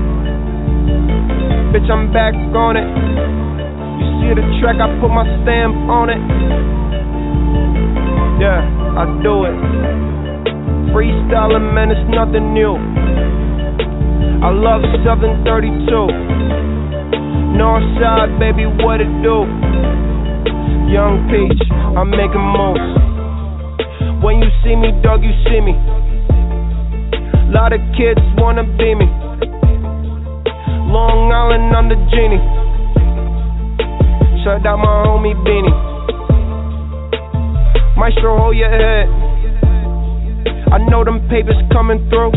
Bitch, I'm back on it. You see the track, I put my stamp on it. Yeah, I do it. Freestyling, man, it's nothing new. I love seven thirty-two. Northside, baby, what it do? Young Peach, I'm making moves. When you see me, dog, you see me. Lot of kids wanna be me. Long Island, I'm the genie. Shout out my homie Beanie. Maestro, hold your head. I know them papers coming through.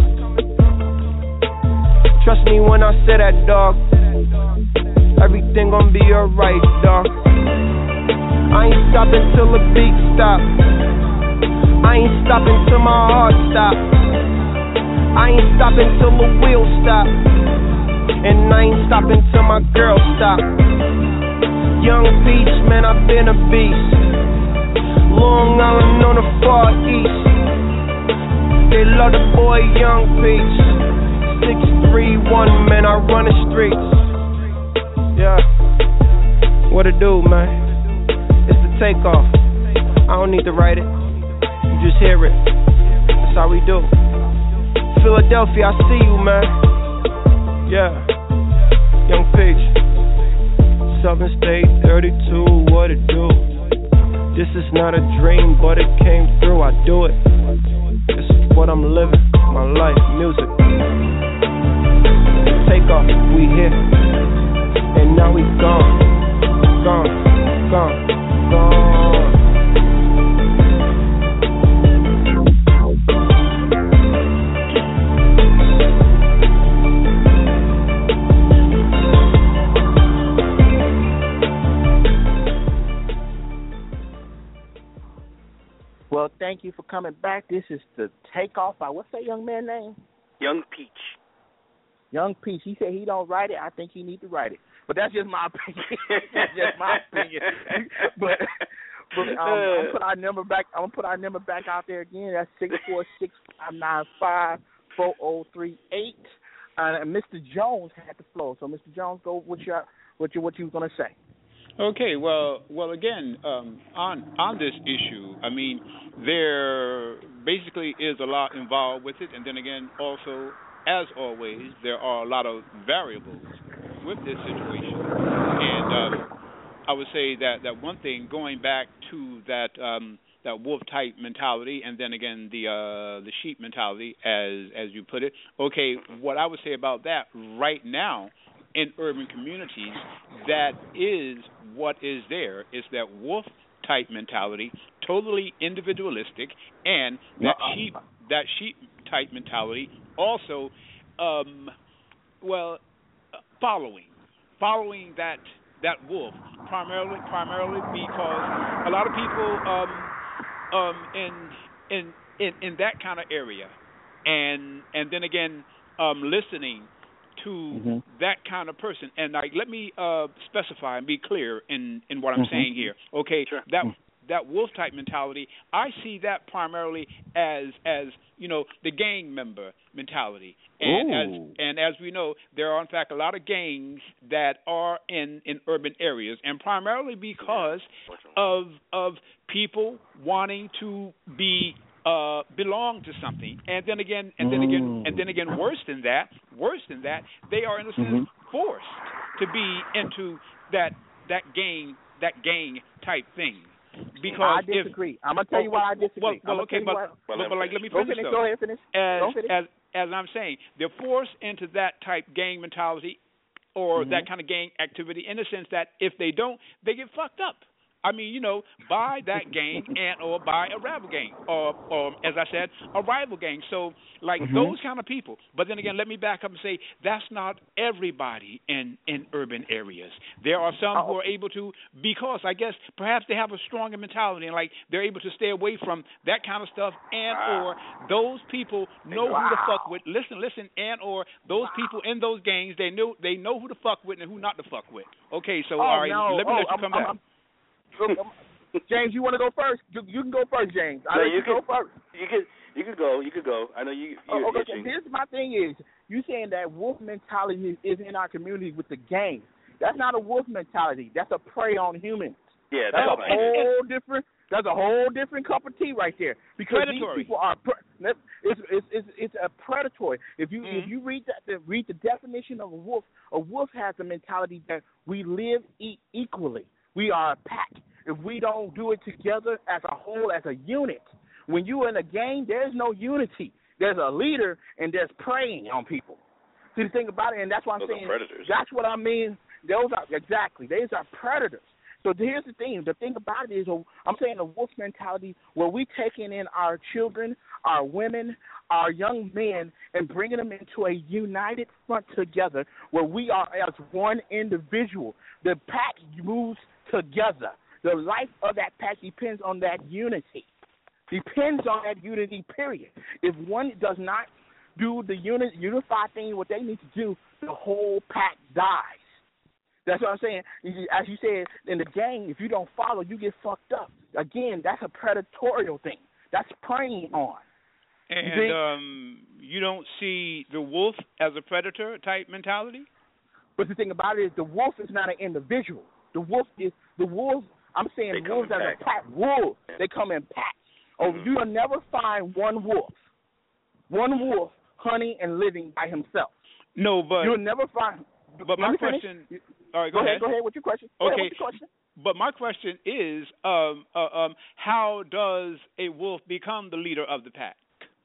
Trust me when I say that, dog. Everything gon' be alright, dog. I ain't stopping till the beat stop. I ain't stopping till my heart stop. I ain't stopping till the wheel stop. And I ain't stopping till my girl stop. Young Peach, man, I've been a beast. Long Island on the far east. They love the boy Young Peach. six three one, man, I run the streets. Yeah. What it do, man? It's the takeoff. I don't need to write it. You just hear it. That's how we do. Philadelphia, I see you, man. Yeah. Young Peach. Southern State thirty-two, what it do? This is not a dream, but it came through. I do it. This is what I'm living. My life, music. Take off, we here. And now we gone. Gone, gone, gone. Well, thank you for coming back. This is the Takeoff by, what's that young man's name? Young Peach. Young Peach. He said he don't write it. I think he need to write it. But that's just my opinion. That's just my opinion. but but um, I'm gonna put our number back. I'm gonna put our number back out there again. That's six four six five nine five four zero three eight. Uh, and Mister Jones had the floor. So Mister Jones, go with your what you what you was gonna say. Okay, well, well, again, um, on on this issue, I mean, there basically is a lot involved with it, and then again, also, as always, there are a lot of variables with this situation. And um, I would say that, that one thing, going back to that um, that wolf type mentality, and then again the uh, the sheep mentality, as as you put it. Okay, what I would say about that right now in urban communities, that is what is there, is that wolf type mentality, totally individualistic, and that sheep that sheep type mentality also, um, well, following following that that wolf primarily primarily because a lot of people um, um, in in in in that kind of area, and and then again um, listening to mm-hmm. that kind of person. And like, let me uh, specify and be clear in, in what I'm mm-hmm. saying here. Okay, sure. that that wolf type mentality, I see that primarily as as you know the gang member mentality. And Ooh. as and as we know, there are in fact a lot of gangs that are in, in urban areas, and primarily because of of people wanting to be Uh, belong to something, and then again, and then again, and then again, worse than that, worse than that, they are in a sense mm-hmm. forced to be into that that gang that gang type thing. Because I disagree. If, I'm gonna tell you why I disagree. Well, well okay, but, why, but, but like let me finish. Go, finish, go ahead, finish. As, go finish. as as I'm saying, they're forced into that type gang mentality or mm-hmm. that kind of gang activity in the sense that if they don't, they get fucked up. I mean, you know, by that gang and or by a rival gang or, or as I said, a rival gang. So, like mm-hmm. those kind of people. But then again, let me back up and say that's not everybody in, in urban areas. There are some oh. who are able to, because I guess perhaps they have a stronger mentality and like they're able to stay away from that kind of stuff and wow. or those people know wow. who to fuck with. Listen, listen, and or those wow. people in those gangs, they know they know who to fuck with and who not to fuck with. Okay, so oh, all right, no. let me oh, let you come I'm, back. I'm, James, you want to go first? You, you can go first, James. I no, let you, you can, go first. You can, you can go. You can go. I know you. You're oh, okay. itching. Here's my thing: is you saying that wolf mentality is in our community with the gangs? That's not a wolf mentality. That's a prey on humans. Yeah, that's, that's a whole different. That's a whole different cup of tea right there. Because predatory. these people are pre- it's, it's it's it's a predatory. If you mm-hmm. if you read that the, read the definition of a wolf, a wolf has the mentality that we live e- equally. We are a pack. If we don't do it together as a whole, as a unit, when you're in a gang, there's no unity. There's a leader and there's preying on people. See the thing about it, and that's what I'm Those saying. Are predators. That's what I mean. Those are exactly. Those are predators. So here's the thing. The thing about it is, I'm saying a wolf mentality where we taking in our children, our women, our young men, and bringing them into a united front together where we are as one individual. The pack moves together. The life of that pack depends on that unity. Depends on that unity, period. If one does not do the unit, unified thing, what they need to do, the whole pack dies. That's what I'm saying. As you said, in the gang, if you don't follow, you get fucked up. Again, that's a predatorial thing. That's preying on. And you, um, you don't see the wolf as a predator type mentality? But the thing about it is the wolf is not an individual. The wolf is, the wolves, I'm saying they wolves as pack. a pack. Wolves, they come in packs. Oh, mm-hmm. you'll never find one wolf, one wolf hunting and living by himself. No, but you'll never find. But my question. Finish. All right, go, go ahead. ahead. Go ahead. What's your question? Go okay. Ahead, what's your question? But my question is, um, uh, um, how does a wolf become the leader of the pack?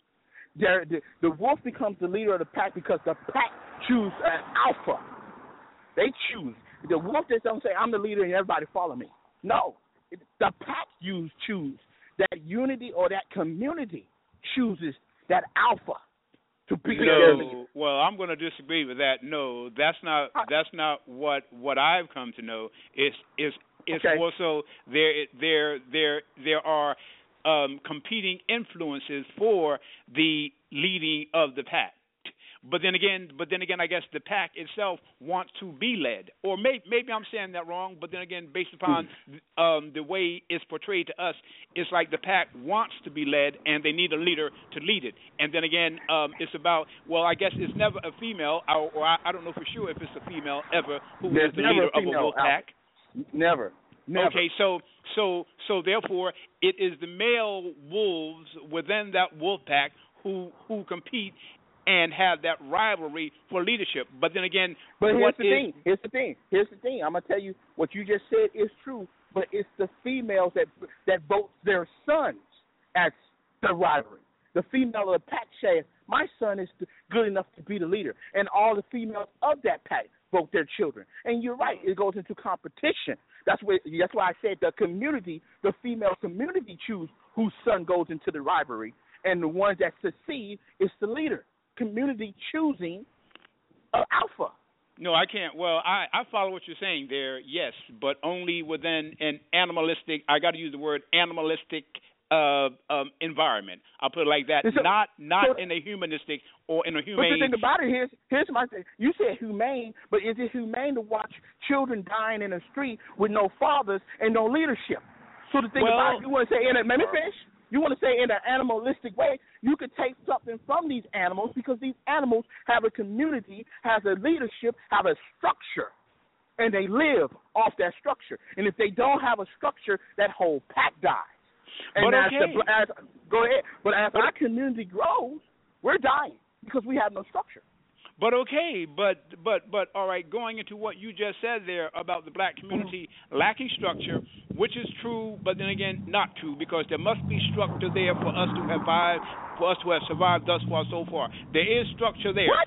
The, the, the wolf becomes the leader of the pack because the pack choose an alpha. They choose. The wolf just don't say, I'm the leader and everybody follow me. No. It, the pack use choose. That unity or that community chooses that alpha to be no, their leader. Well, I'm going to disagree with that. No, that's not that's not what what I've come to know. It's it's it's okay. more so there there there there are um, competing influences for the leading of the pack. But then again, but then again, I guess the pack itself wants to be led, or maybe, maybe I'm saying that wrong. But then again, based upon um, the way it's portrayed to us, it's like the pack wants to be led, and they need a leader to lead it. And then again, um, it's about well, I guess it's never a female, or, or I, I don't know for sure if it's a female ever who There's is the never leader a of a wolf pack. Never. Never. Okay, so so so therefore, it is the male wolves within that wolf pack who who compete and have that rivalry for leadership. But then again, but here's what the is, thing. Here's the thing. Here's the thing. I'm gonna tell you what you just said is true. But it's the females that that vote their sons as the rivalry. The female of the pack says, "My son is good enough to be the leader," and all the females of that pack vote their children. And you're right. It goes into competition. That's where. That's why I said the community, the female community, choose whose son goes into the rivalry, and the ones that succeed is the leader. Community choosing uh, alpha. No, I can't. Well, I, I follow what you're saying there, yes, but only within an animalistic, I got to use the word animalistic uh, um, environment. I'll put it like that, so, not not so, in a humanistic or in a humane. But the thing about it, here's, here's my thing. You said humane, but is it humane to watch children dying in the street with no fathers and no leadership? So the thing well, about it, you want to say, in a, let me finish. You want to say in an animalistic way, you could take something from these animals because these animals have a community, have a leadership, have a structure, and they live off that structure. And if they don't have a structure, that whole pack dies. And but as okay. the, as, go ahead. But as our community grows, we're dying because we have no structure. But okay, but but but all right. Going into what you just said there about the black community mm-hmm. lacking structure, which is true, but then again not true, because there must be structure there for us to have survived, for us to have survived thus far so far. There is structure there. What?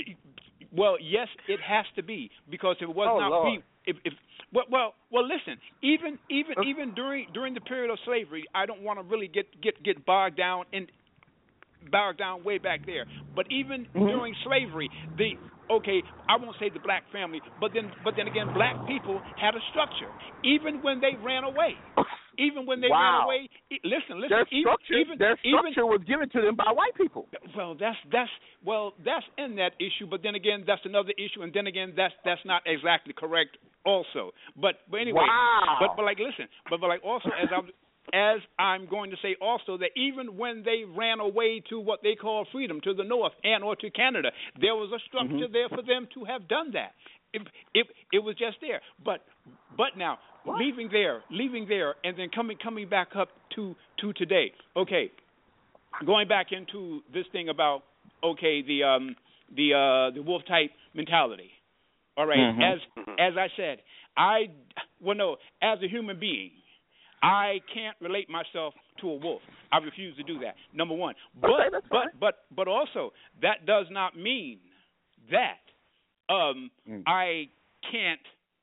Well, yes, it has to be, because if it was oh, not, Lord. if if well, well, well, listen. Even even okay. even during during the period of slavery, I don't want to really get get get bogged down in. Bogged down way back there, but even mm-hmm. during slavery, the okay, I won't say the black family, but then, but then again, black people had a structure. Even when they ran away, even when they wow. ran away, listen, listen. Their even, structure, even, their structure even, was given to them by white people. Well, that's that's well, that's in that issue, but then again, that's another issue, and then again, that's that's not exactly correct, also. But but anyway, wow. but but like listen, but but like also as I. As I'm going to say also that even when they ran away to what they call freedom, to the north and or to Canada, there was a structure mm-hmm. there for them to have done that. it, it it was just there. But but now What? leaving there, leaving there, and then coming coming back up to to today. Okay, going back into this thing about okay the um the uh the wolf type mentality. All right, Mm-hmm. as as I said, I well no, as a human being, I can't relate myself to a wolf. I refuse to do that. Number one, but Okay, that's fine. but but but also that does not mean that um Mm. I can't,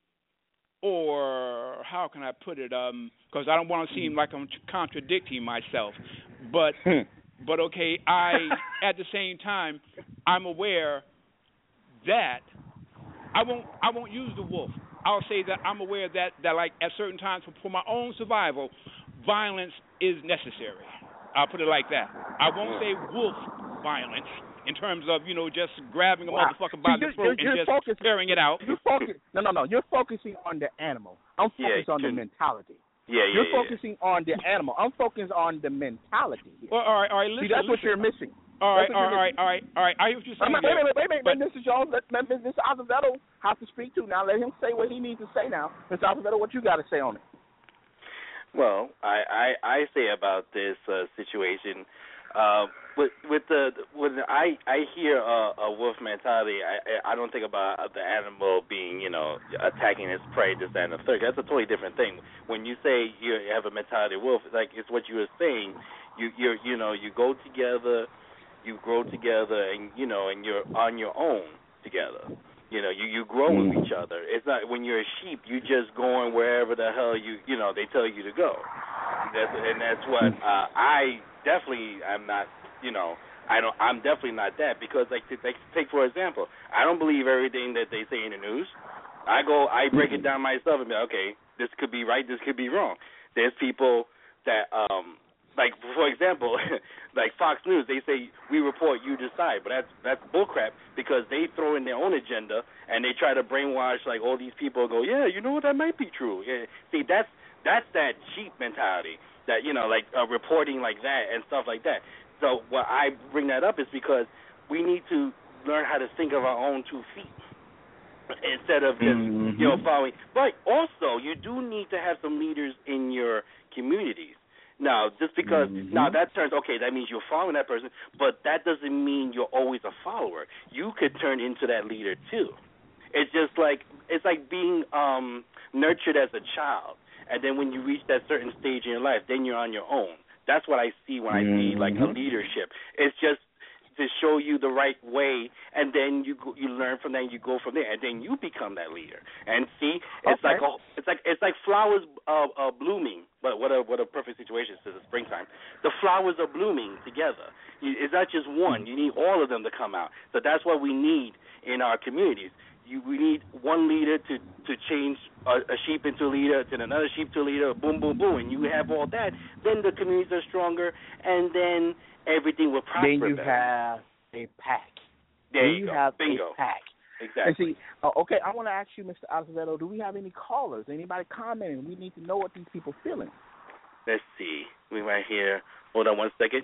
or how can I put it? Um, because I don't want to seem like I'm contradicting myself, but but okay, I at the same time I'm aware that I won't I won't use the wolf. I'll say that I'm aware that, that like at certain times for, for my own survival, violence is necessary. I'll put it like that. I won't say wolf violence in terms of, you know, just grabbing a Wow. motherfucker by See, the you're- throat you're- and you're just focused- tearing it out. You focus. No, no, no. You're focusing on the animal. I'm Yeah, focused on the you- mentality. Yeah, yeah, You're yeah. focusing on the animal. I'm focused on the mentality. Here. Well, all right, all right, listen. See, that's what listen. you're missing. All right, That's all what right, you're all right, all right, all right. I hear what you're Wait, saying. wait, wait, wait, wait, wait, but- Mister Jones. Let, let Mister Azevedo have to speak too. Now let him say what he needs to say. Now, Mister Azevedo, what you got to say on it? Well, I, I, I say about this uh, situation, uh, with with the when I I hear a, a wolf mentality, I I don't think about the animal being, you know, attacking its prey, this that, and the third. That's a totally different thing. When you say you have a mentality of wolf, like it's what you were saying. You you you know you go together, you grow together, and you know, and you're on your own together. You know, you, you grow with each other. It's not when you're a sheep, you just going wherever the hell you you know they tell you to go. That's, and that's what uh, I definitely am not. You know, I don't. I'm definitely not that because like, like take for example, I don't believe everything that they say in the news. I go, I break it down myself and be like, okay, this could be right, this could be wrong. There's people that um. Like, for example, like Fox News, they say, we report, you decide. But that's that's bullcrap because they throw in their own agenda and they try to brainwash, like, all these people and go, yeah, you know what, that might be true. Yeah. See, that's that's that cheap mentality that, you know, like uh, reporting like that and stuff like that. So what I bring that up is because we need to learn how to think of our own two feet instead of just, Mm-hmm. you know, following. But also, you do need to have some leaders in your communities. Now, just because Mm-hmm. now that turns okay, that means you're following that person, but that doesn't mean you're always a follower. You could turn into that leader too. It's just like it's like being um, nurtured as a child, and then when you reach that certain stage in your life, then you're on your own. That's what I see when I see like a leadership. It's just to show you the right way, and then you go, you learn from that, and you go from there, and then you become that leader. And see, it's Okay. like a, it's like it's like flowers uh, uh, blooming. But what a what a perfect situation since it's springtime. The flowers are blooming together. You, it's not just one. You need all of them to come out. So that's what we need in our communities. You, we need one leader to to change a, a sheep into a leader, then another sheep to a leader. Boom, boom, boom. And you have all that. Then the communities are stronger, and then everything will prosper. Then you better. have a pack. There then you you go. have Bingo. a pack. Exactly. And see, uh, okay, I want to ask you, Mister Azevedo, do we have any callers? Anybody commenting? We need to know what these people are feeling. Let's see. We right here. Hold on one second.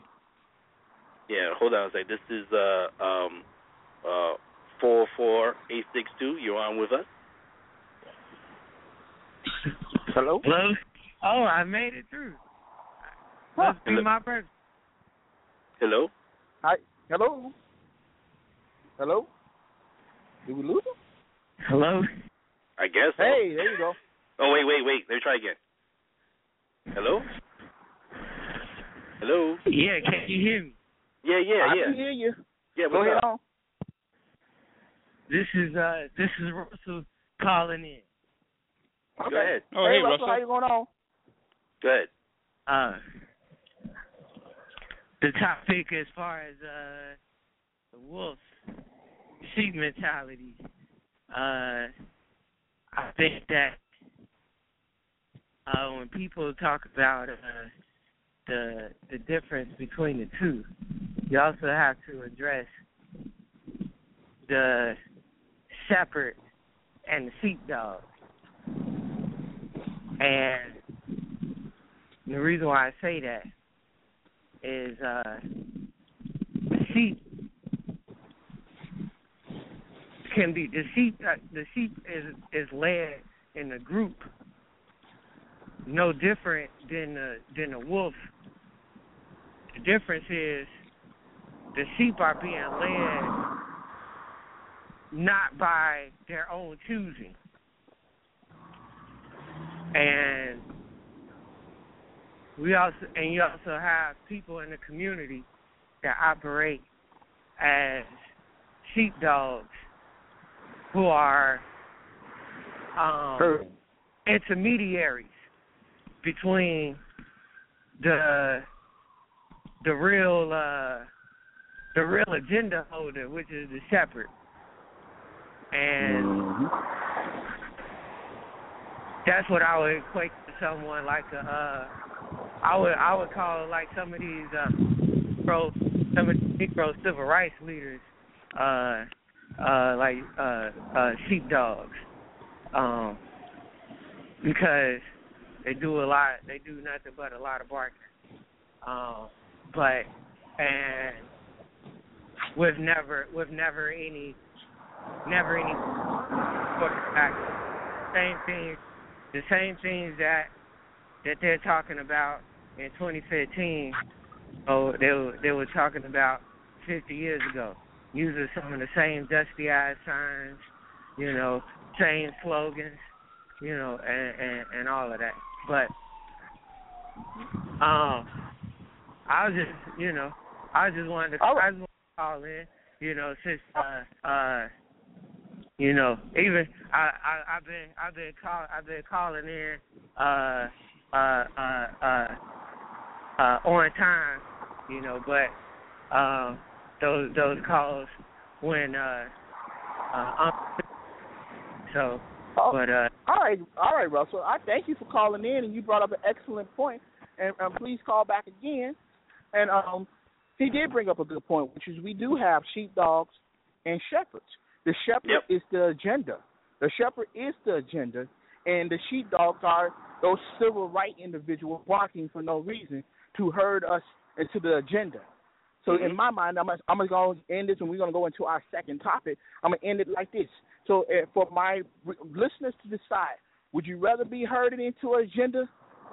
Yeah, hold on a second. This is uh um uh four four eight six two. You're on with us. Hello? Hello? Oh, I made it through. Huh. Must be my birthday. Hello? Hi. Hello? Hello? Did we lose him? Hello? I guess so. Hey, there you go. Oh, wait, wait, wait. Let me try again. Hello? Hello? Yeah, can you hear me? Yeah, yeah, I yeah. can hear you. Yeah, Go what's ahead up? on. This is uh this is Russell calling in. Okay. Go ahead. Oh, hey, hey, Russell, Russell. how you going on? Go ahead. Uh the topic as far as uh the wolf sheep mentality, uh I think that uh when people talk about uh the the difference between the two, you also have to address the shepherd and the sheepdog. And the reason why I say that is uh, the sheep can be the sheep. Uh, the sheep is is led in a group, no different than a, than a wolf. The difference is the sheep are being led not by their own choosing, and we also and you also have people in the community that operate as sheepdogs, who are um, intermediaries between the the real uh, the real agenda holder, which is the shepherd, and mm-hmm. that's what I would equate to someone like a uh, I would I would call like some of these uh, pro some of the Negro civil rights leaders uh, uh, like uh, uh, sheepdogs, um, because they do a lot. They do nothing but a lot of barking. Um, but and with never with never any never any back. Same thing, the same things that that they're talking about in twenty fifteen. Oh, they were they were talking about fifty years ago, using some of the same dusty eye signs, you know, same slogans, you know, and, and, and all of that. But um, I was just, you know, I just wanted to, I just wanted to call in, you know, since uh, uh, you know, even I, I I've been I've been call I've been calling in uh uh uh uh, uh on time, you know, but um those those calls when uh uh um, so oh, but uh all right all right Russell, I thank you for calling in, and you brought up an excellent point, and um, please call back again. And um he did bring up a good point, which is we do have sheepdogs and shepherds. The shepherd yep. is the agenda. The shepherd is the agenda, and the sheepdogs are those civil rights individuals barking for no reason to herd us into the agenda. So mm-hmm. in my mind, I'm, I'm going to end this, and we're going to go into our second topic. I'm going to end it like this. So uh, for my re- listeners to decide, would you rather be herded into an agenda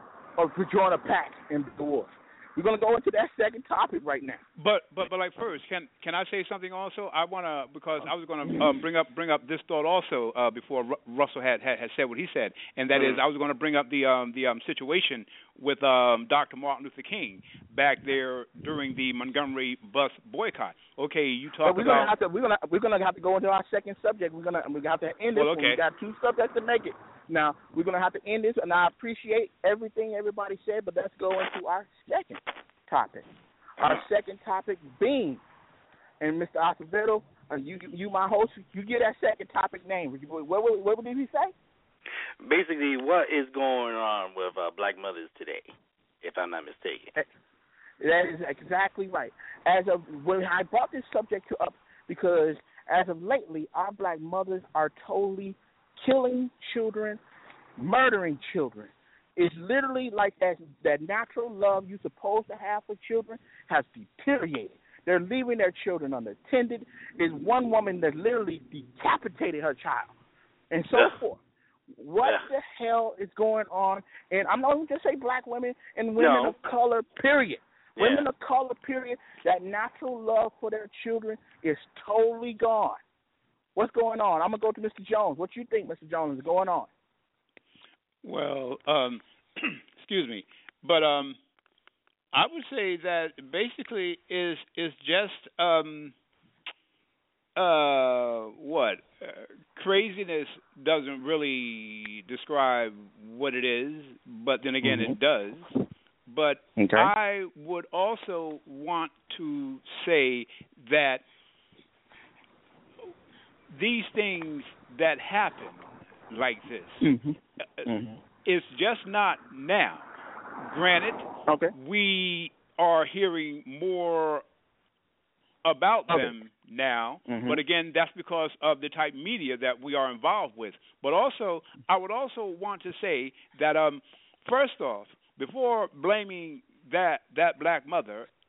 or join a pack and be the wolf? We're going to go into that second topic right now. But but but like first, can can I say something also? I want to, because I was going to um, bring up bring up this thought also uh, before Ru- Russell had, had had said what he said, and that mm-hmm. is I was going to bring up the um, the um, situation with um, Doctor Martin Luther King back there during the Montgomery bus boycott. Okay, you talk we're about gonna have to, we're gonna we're gonna have to go into our second subject. We're gonna we have to end this. Well, okay. We got two subjects to make it. Now we're gonna have to end this, and I appreciate everything everybody said, but let's go into our second topic. Our second topic being, and Mister Acevedo, uh, you you my host, you get that second topic name. What what, what did he say? Basically, what is going on with uh, black mothers today, if I'm not mistaken? That is exactly right. As of when I brought this subject up, because as of lately, our black mothers are totally killing children, murdering children. It's literally like that that natural love you're supposed to have for children has deteriorated. They're leaving their children unattended. There's one woman that literally decapitated her child, and so yeah. forth. What yeah. the hell is going on? And I'm not even just say black women and women no. of color, period. Yeah. Women of color, period. That natural love for their children is totally gone. What's going on? I'm going to go to Mister Jones. What do you think, Mister Jones, is going on? Well, um, excuse me, but um, I would say that basically is is just um, uh, what uh, craziness doesn't really describe what it is, but then again mm-hmm. it does. But okay. I would also want to say that these things that happen like this, mm-hmm. Uh, mm-hmm. it's just not now. Granted, okay. we are hearing more about okay. them now, mm-hmm. but again, that's because of the type media that we are involved with. But also, I would also want to say that, um, first off, before blaming that that black mother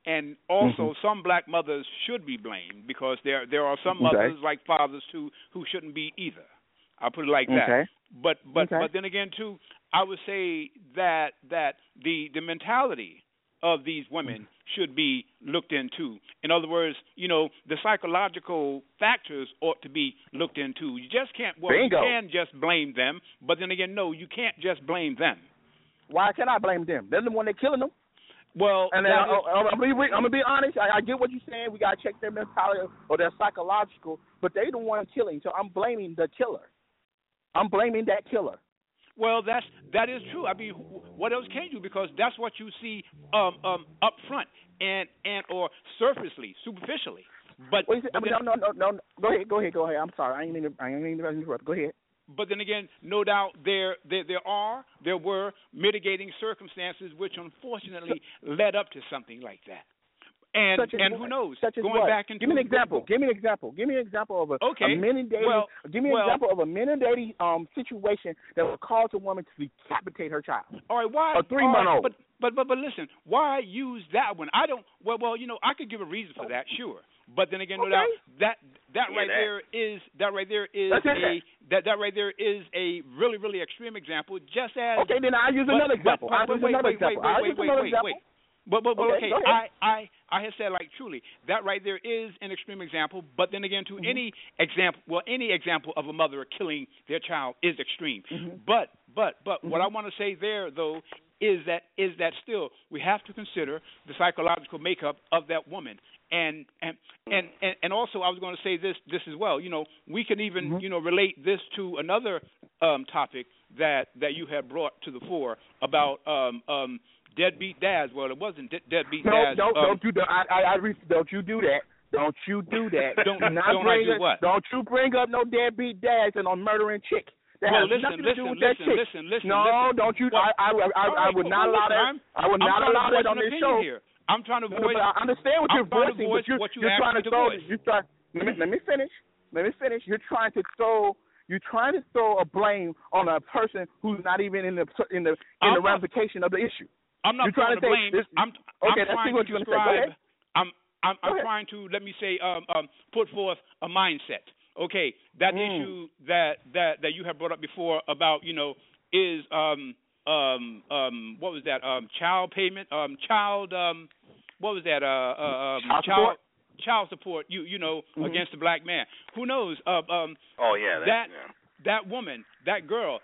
and also mm-hmm. some black mothers should be blamed because there there are some okay. mothers like fathers too who shouldn't be either. I'll put it like that. Okay. But but okay. but then again too, I would say that that the the mentality of these women should be looked into. In other words, you know, the psychological factors ought to be looked into. You just can't, well, Bingo. you can just blame them, but then again, no, you can't just blame them. Why can't I blame them? They're the one that killing them. Well, and then I, I, I'm, gonna be, I'm gonna be honest. I, I get what you're saying. We gotta check their mentality or their psychological, but they the one killing. So I'm blaming the killer. I'm blaming that killer. Well, that's that is true. I mean, what else can you? Because that's what you see um, um, up front and and or surfacely, superficially. But, Wait, but then, no, no, no, no. Go ahead, go ahead, go ahead. I'm sorry. I ain't mean to, I ain't mean to interrupt. Go ahead. But then again, no doubt there, there there are there were mitigating circumstances which unfortunately led up to something like that. And and what? who knows? Such as going what? back into give me an example. Give me an example. Give me an example of a, okay. a men and dating. Well, give me an well, example of a men and dating um situation that would cause a woman to decapitate her child. All right, why? A three month old. But but but but listen, why use that one? I don't. Well, well, you know, I could give a reason for that, sure. But then again, no okay. doubt that that yeah, right that. there is that right there is That's a that that right there is a really really extreme example. Just as okay, then I'll use but, another example. But, I'll but, use wait, another wait, example. wait, I'll wait, use wait, another wait, example. wait. But but, but okay, okay, I, I I have said like truly that right there is an extreme example. But then again, to mm-hmm. any example, well, any example of a mother killing their child is extreme. Mm-hmm. But but but mm-hmm. what I want to say there though is that is that still we have to consider the psychological makeup of that woman. And and, and and and also I was going to say this this as well. You know, we can even mm-hmm. you know relate this to another um, topic that that you had brought to the fore about um, um, deadbeat dads. Well, it wasn't de- deadbeat no, dads. No, um, don't you do I, I, I don't you do that. Don't you do that. don't do not don't bring I do up, what? Don't you bring up no deadbeat dads and on murdering chick. That well, has listen, nothing to listen, do with listen, that chick. listen, listen, no, listen. don't you? Well, I, I, I, I, right, I would well, not allow listen, that. I would I'm not allow that on this show. Here. I'm trying to voice. No, I understand what I'm you're voicing, to voice but you're, what you you're trying to to throw. voice. You're trying. Let me, let me finish. Let me finish. You're trying to throw. You're trying to throw a blame on a person who's not even in the in the in I'm the not, ramification of the issue. I'm not you're trying to blame. This, I'm, okay, I'm let's trying see what to you're going to say. Go ahead. I'm I'm, I'm Go trying to let me say um, um, put forth a mindset. Okay, that mm. issue that, that that you have brought up before about you know is um um um what was that um child payment um child um what was that uh, uh um child child support? child support you you know mm-hmm. against the black man. Who knows uh, um oh yeah that that, yeah. that woman that girl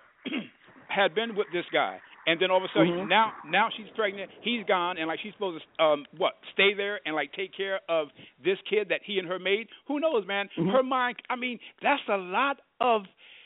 had been with this guy. And then all of a sudden, mm-hmm. now now she's pregnant. He's gone, and like she's supposed to um what stay there and like take care of this kid that he and her made. Who knows, man? Mm-hmm. Her mind. I mean, that's a lot of.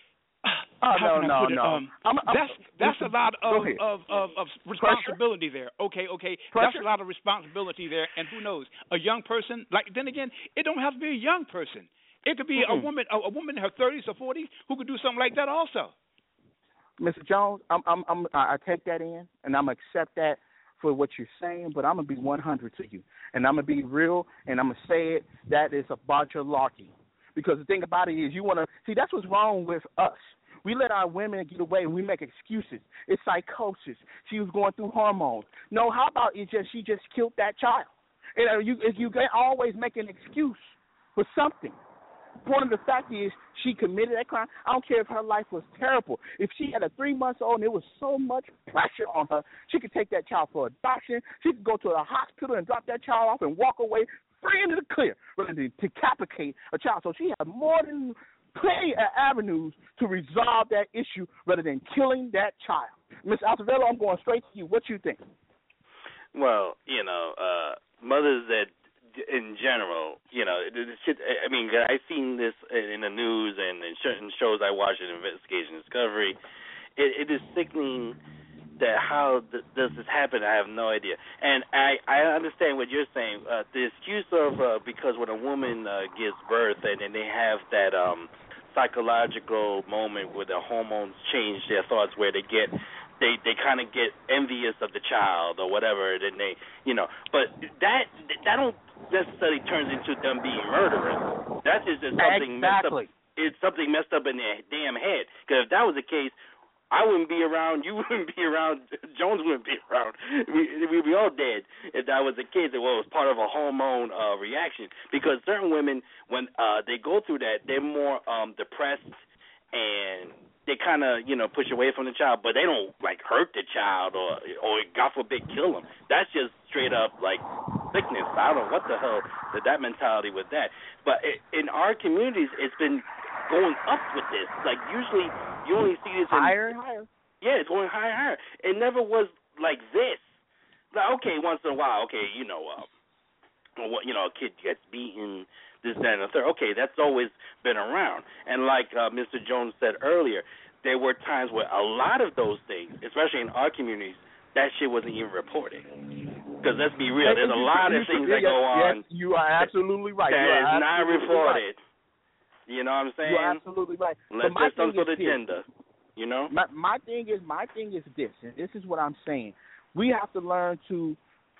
Oh how no can I no put it? no! Um, I'm, I'm, that's that's a lot of ahead. of, of of responsibility there. Okay, okay, Pressure? that's a lot of responsibility there. And who knows? A young person, like then again, it don't have to be a young person. It could be Mm-mm. a woman, a, a woman in her thirties or forties who could do something like that also. Mister Jones, I'm, I'm, I'm, I take that in, and I'm gonna accept that for what you're saying. But I'm gonna be one hundred to you, and I'm gonna be real, and I'm gonna say it. That is a bunch of larky, because the thing about it is, you wanna see that's what's wrong with us. We let our women get away, and we make excuses. It's psychosis. She was going through hormones. No, how about it just she just killed that child? And uh, you, if you always make an excuse for something. Point of the fact is she committed that crime. I don't care if her life was terrible. If she had a three-month-old and there was so much pressure on her, she could take that child for adoption. She could go to a hospital and drop that child off and walk away free into the clear rather than decapitate a child. So she had more than plenty of avenues to resolve that issue rather than killing that child. Miz Acevedo, I'm going straight to you. What you think? Well, you know, uh, mothers that in general, you know, the shit. I mean, I've seen this in the news and in certain shows I watch in Investigation Discovery. It, it is sickening that how th- does this happen? I have no idea. And I, I understand what you're saying. Uh, the excuse of uh, because when a woman uh, gives birth and then they have that um, psychological moment where the hormones change their thoughts, where they get. They they kind of get envious of the child or whatever, then they, you know. But that that don't necessarily turns into them being murderers. That is just something exactly. messed up. It's something messed up in their damn head. Because if that was the case, I wouldn't be around. You wouldn't be around. Jones wouldn't be around. We, we'd be all dead if that was the case. Well, it was part of a hormone uh, reaction. Because certain women, when uh, they go through that, they're more um, depressed and they kind of, you know, push away from the child, but they don't, like, hurt the child or, or God forbid, kill them. That's just straight up, like, sickness. I don't know what the hell that, that mentality with that. But it, in our communities, it's been going up with this. Like, usually you only see this in, higher and higher. Yeah, it's going higher and higher. It never was like this. Like, okay, once in a while, okay, you know, uh, what, you know, a kid gets beaten, this, that, and the third. Okay, that's always been around. And like uh, Mister Jones said earlier, there were times where a lot of those things, especially in our communities, that shit wasn't even reported. Because let's be real, there's a lot of things that go on. Yes, you are absolutely right. That you is are not reported. Right. You know what I'm saying? You're absolutely right. Unless there's some sort of agenda. You know? My, my thing is, my thing is this, and this is what I'm saying. We have to learn to.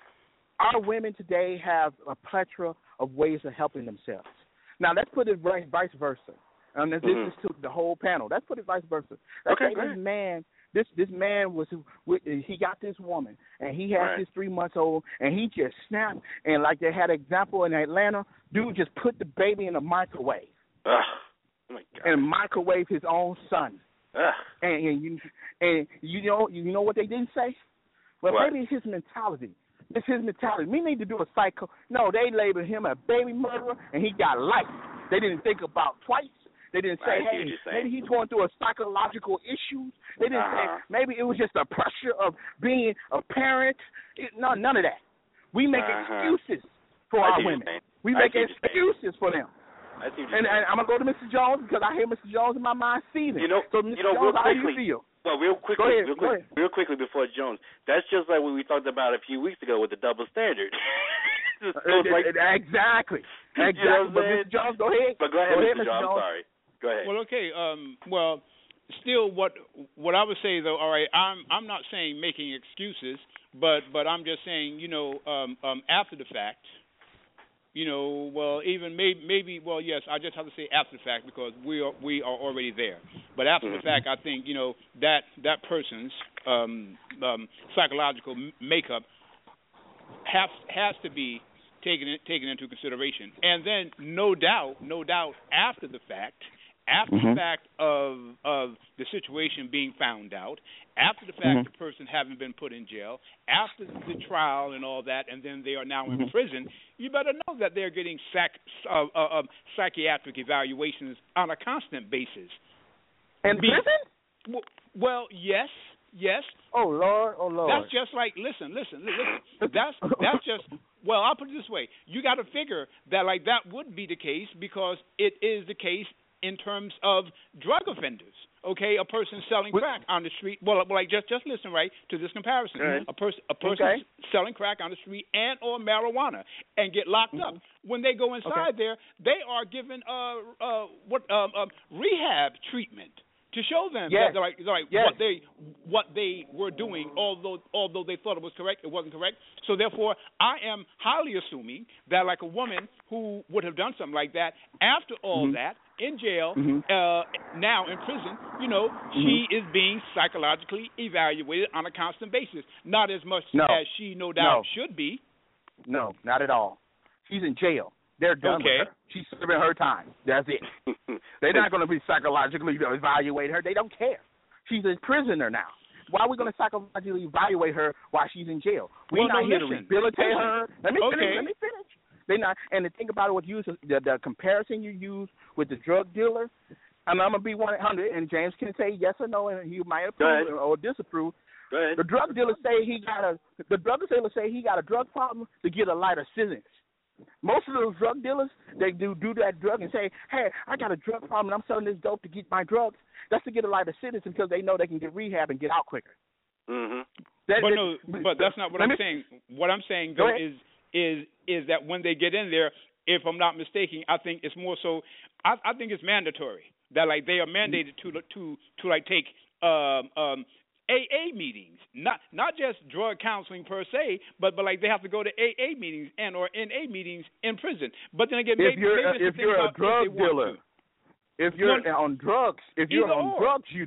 Our women today have a plethora of ways of helping themselves. Now, let's put it vice, vice versa. Um, this mm-hmm. is to the whole panel. Let's put it vice versa. Let's okay, say this man, this this man was he got this woman, and he has right. this three months old, and he just snapped, and like they had an example in Atlanta, dude just put the baby in a microwave, Ugh. Oh my God. and microwave his own son. Ugh. And, and you and you know you know what they didn't say? Well, what? maybe it's his mentality. It's his mentality. We need to do a psycho. No, they labeled him a baby murderer, and he got life. They didn't think about twice. They didn't say, hey, maybe he's going through a psychological issue. They didn't uh-huh. say, maybe it was just the pressure of being a parent. It, no, none of that. We make uh-huh. excuses for I our women. We I make excuses for them. I see and, and I'm going to go to Mister Jones because I hear Mister Jones in my mind seething. You know, so, Mister you know, Jones, real how quickly, do you feel? Well, real quickly, ahead, real, quick, real quickly before Jones, that's just like what we talked about a few weeks ago with the double standard. so like, exactly. Exactly. You know but Mister Jones, go ahead. But go ahead, go ahead Mister Jones. Jones. I'm sorry. Go ahead. Well, okay. Um, well, still, what what I would say though, all right, I'm I'm not saying making excuses, but but I'm just saying, you know, um, um, after the fact, you know, well, even maybe maybe, well, yes, I just have to say after the fact because we are we are already there. But after mm-hmm. the fact, I think, you know, that that person's um, um, psychological makeup has has to be taken taken into consideration, and then no doubt, no doubt, after the fact. After mm-hmm. the fact of of the situation being found out, after the fact mm-hmm. the person having been put in jail, after the trial and all that, and then they are now mm-hmm. in prison, you better know that they're getting psych, uh, uh, uh, psychiatric evaluations on a constant basis. In Be, prison? Well, yes, yes. Oh Lord, oh Lord. That's just like listen, listen, listen. That's that's just. Well, I'll put it this way: you got to figure that like that would be the case because it is the case. In terms of drug offenders, okay, a person selling crack on the street. Well, like just just listen right to this comparison. Right. A person a person okay. selling crack on the street and or marijuana and get locked mm-hmm. up. When they go inside okay. there, they are given uh uh what um uh, rehab treatment to show them yes. that they're like, they're like yes. what they what they were doing, although although they thought it was correct, it wasn't correct. So therefore, I am highly assuming that like a woman who would have done something like that after all mm-hmm. that. In jail, mm-hmm. uh, now in prison, you know, mm-hmm. she is being psychologically evaluated on a constant basis. Not as much no. as she, no doubt, no. should be. No, not at all. She's in jail. They're done okay. with her. She's serving her time. That's it. They're not going to be psychologically evaluate her. They don't care. She's a prisoner now. Why are we going to psychologically evaluate her while she's in jail? We're well, not no, here listen. to rehabilitate listen. her. Let me okay. finish. Let me finish. They not, and the thing about it, what you use the, the comparison you use with the drug dealer, and I'm gonna be one hundred, and James can say yes or no, and he might approve or disapprove. Go ahead. The drug dealer say he got a the drug dealer say he got a drug problem to get a lighter sentence. Most of those drug dealers, they do do that drug and say, hey, I got a drug problem and I'm selling this dope to get my drugs. That's to get a lighter sentence because they know they can get rehab and get out quicker. Mm-hmm. That, but that, no, but that's not what I'm me, saying. What I'm saying though is is is that when they get in there, if I'm not mistaken, I think it's more so. I, I think it's mandatory that like they are mandated to to to like take um, um, A A meetings, not not just drug counseling per se, but but like they have to go to A A meetings and or N A meetings in prison. But then again, if maybe, you're maybe if you're a drug dealer, if you're One, on drugs, if you're on or. drugs, you do.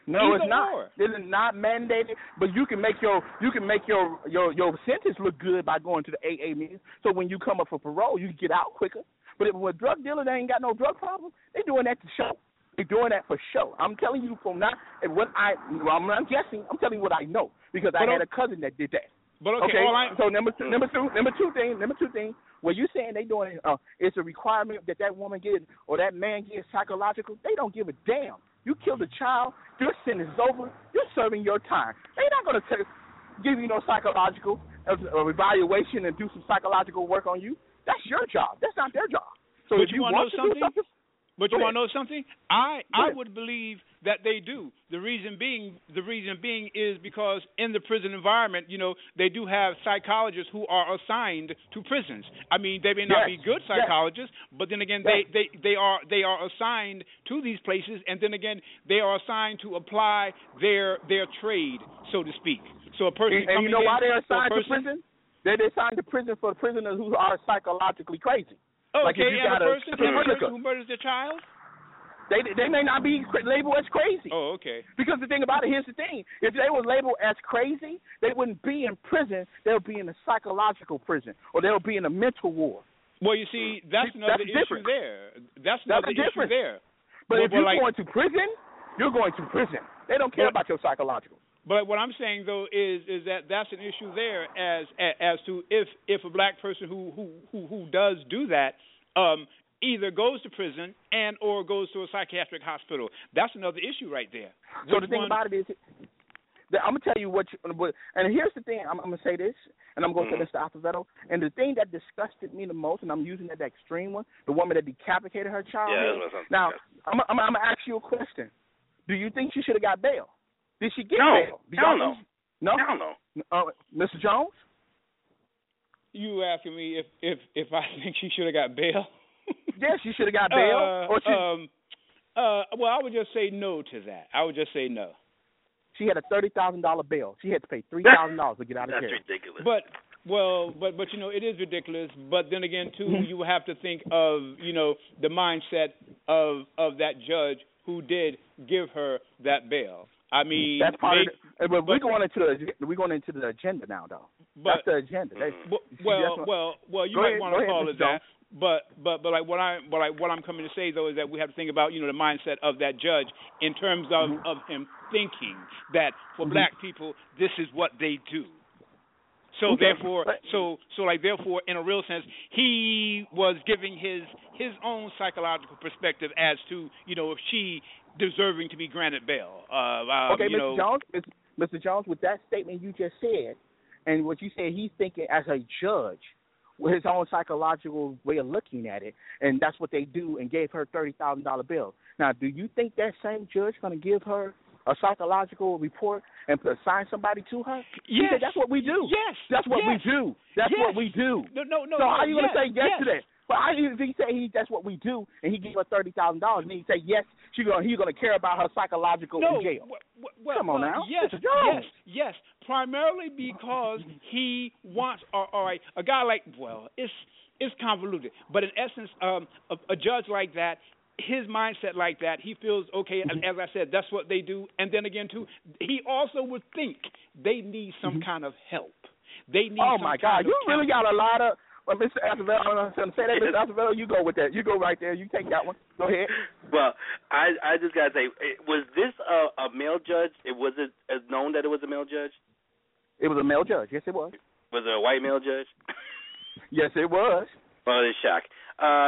No, Either it's not. or. This is not mandated, but you can make your you can make your, your your sentence look good by going to the A A meetings. So when you come up for parole, you can get out quicker. But if with drug dealers, they ain't got no drug problem. They doing that to show. They doing that for show. I'm telling you from not and what I well, I'm not guessing. I'm telling you what I know because I but had a cousin that did that. But okay, okay? all I, so number two, number two, number two thing, number two thing. What you saying they doing uh, it's a requirement that that woman get or that man get psychological. They don't give a damn. You killed a child, your sentence is over, you're serving your time. They're not going to give you no psychological uh, evaluation and do some psychological work on you. That's your job. That's not their job. So but if you, you want want to to know do something? something, But you want to know something? I I ahead. would believe that they do. The reason being, the reason being is because in the prison environment, you know, they do have psychologists who are assigned to prisons. I mean, they may not yes. be good psychologists, yes. but then again, yes. they, they, they are they are assigned to these places, and then again, they are assigned to apply their their trade, so to speak. So a person and, and you know in, why they're assigned so to prison? They're assigned to prison for prisoners who are psychologically crazy. Okay, like if you and got a person, a, a person who murders their child? They they may not be labeled as crazy. Oh, okay. Because the thing about it, here's the thing: if they were labeled as crazy, they wouldn't be in prison. They'll be in a psychological prison, or they'll be in a mental ward. Well, you see, that's another that's issue different. there. That's another that's issue there. But well, if you're like, going to prison, you're going to prison. They don't care but, about your psychological. But what I'm saying though is is that that's an issue there as as to if if a black person who who who, who does do that um, either goes to prison and or goes to a psychiatric hospital. That's another issue right there. So Which the thing one, about it is, that I'm gonna tell you what. You, and here's the thing: I'm, I'm gonna say this, and I'm going to say Mister Acevedo. And the thing that disgusted me the most, and I'm using that extreme one, the woman that decapitated her child. Yeah, now, I'm, I'm, I'm gonna ask you a question: do you think she should have got bail? Did she get no. bail? Do Hell no. No. Hell no. Uh, Mister Jones? You asking me if if if I think she should have got bail? Yes, she should have got bail. Uh, or she, um, uh, well, I would just say no to that. I would just say no. She had a thirty thousand dollar bail. She had to pay three thousand dollars to get out of That's jail. That's ridiculous. But well, but but you know, it is ridiculous. But then again, too, you have to think of you know the mindset of of that judge who did give her that bail. I mean, that's part they, of the, but, but we're going into the we're going into the agenda now, though. But, that's the agenda. They, well, well, well, well, you go might ahead, want to call ahead, it that. But but but like what I what I what I'm coming to say though is that we have to think about you know the mindset of that judge in terms of, mm-hmm. of him thinking that for mm-hmm. black people this is what they do. So okay. therefore, so so like therefore, in a real sense, he was giving his his own psychological perspective as to you know if she deserving to be granted bail. Uh, um, okay, you Mister know, Jones, Mister Jones, with that statement you just said, and what you said, he's thinking as a judge with his own psychological way of looking at it, and that's what they do, and gave her thirty thousand dollar bill. Now, do you think that same judge going to give her a psychological report and assign somebody to her? Yes. Said, that's what we do. Yes. That's what yes. we do. That's yes. what we do. No, no, no. So no, how are you yes. going to say yes, yes to that? But how do you think he say he that's what we do, and he gave her thirty thousand dollars, and then he say yes, she gonna he's gonna care about her psychological no, in jail? Well, well, Come on well, now, yes, Mister Jones. yes, yes. Primarily because he wants, all right, a guy like well, it's it's convoluted, but in essence, um, a, a judge like that. His mindset like that, he feels, okay, mm-hmm. as I said, that's what they do. And then again, too, he also would think they need some mm-hmm. kind of help. They need oh, some my kind God. You of really counsel. got a lot of, well, Mister Acevedo, I'm going to say that, Mister Acevedo, you go with that. You go right there. You take that one. Go ahead. Well, I I just got to say, was this a, a male judge? It Was it known that it was a male judge? It was a male judge. Yes, it was. Was it a white male judge? Yes, it was. Well, it's shock. Uh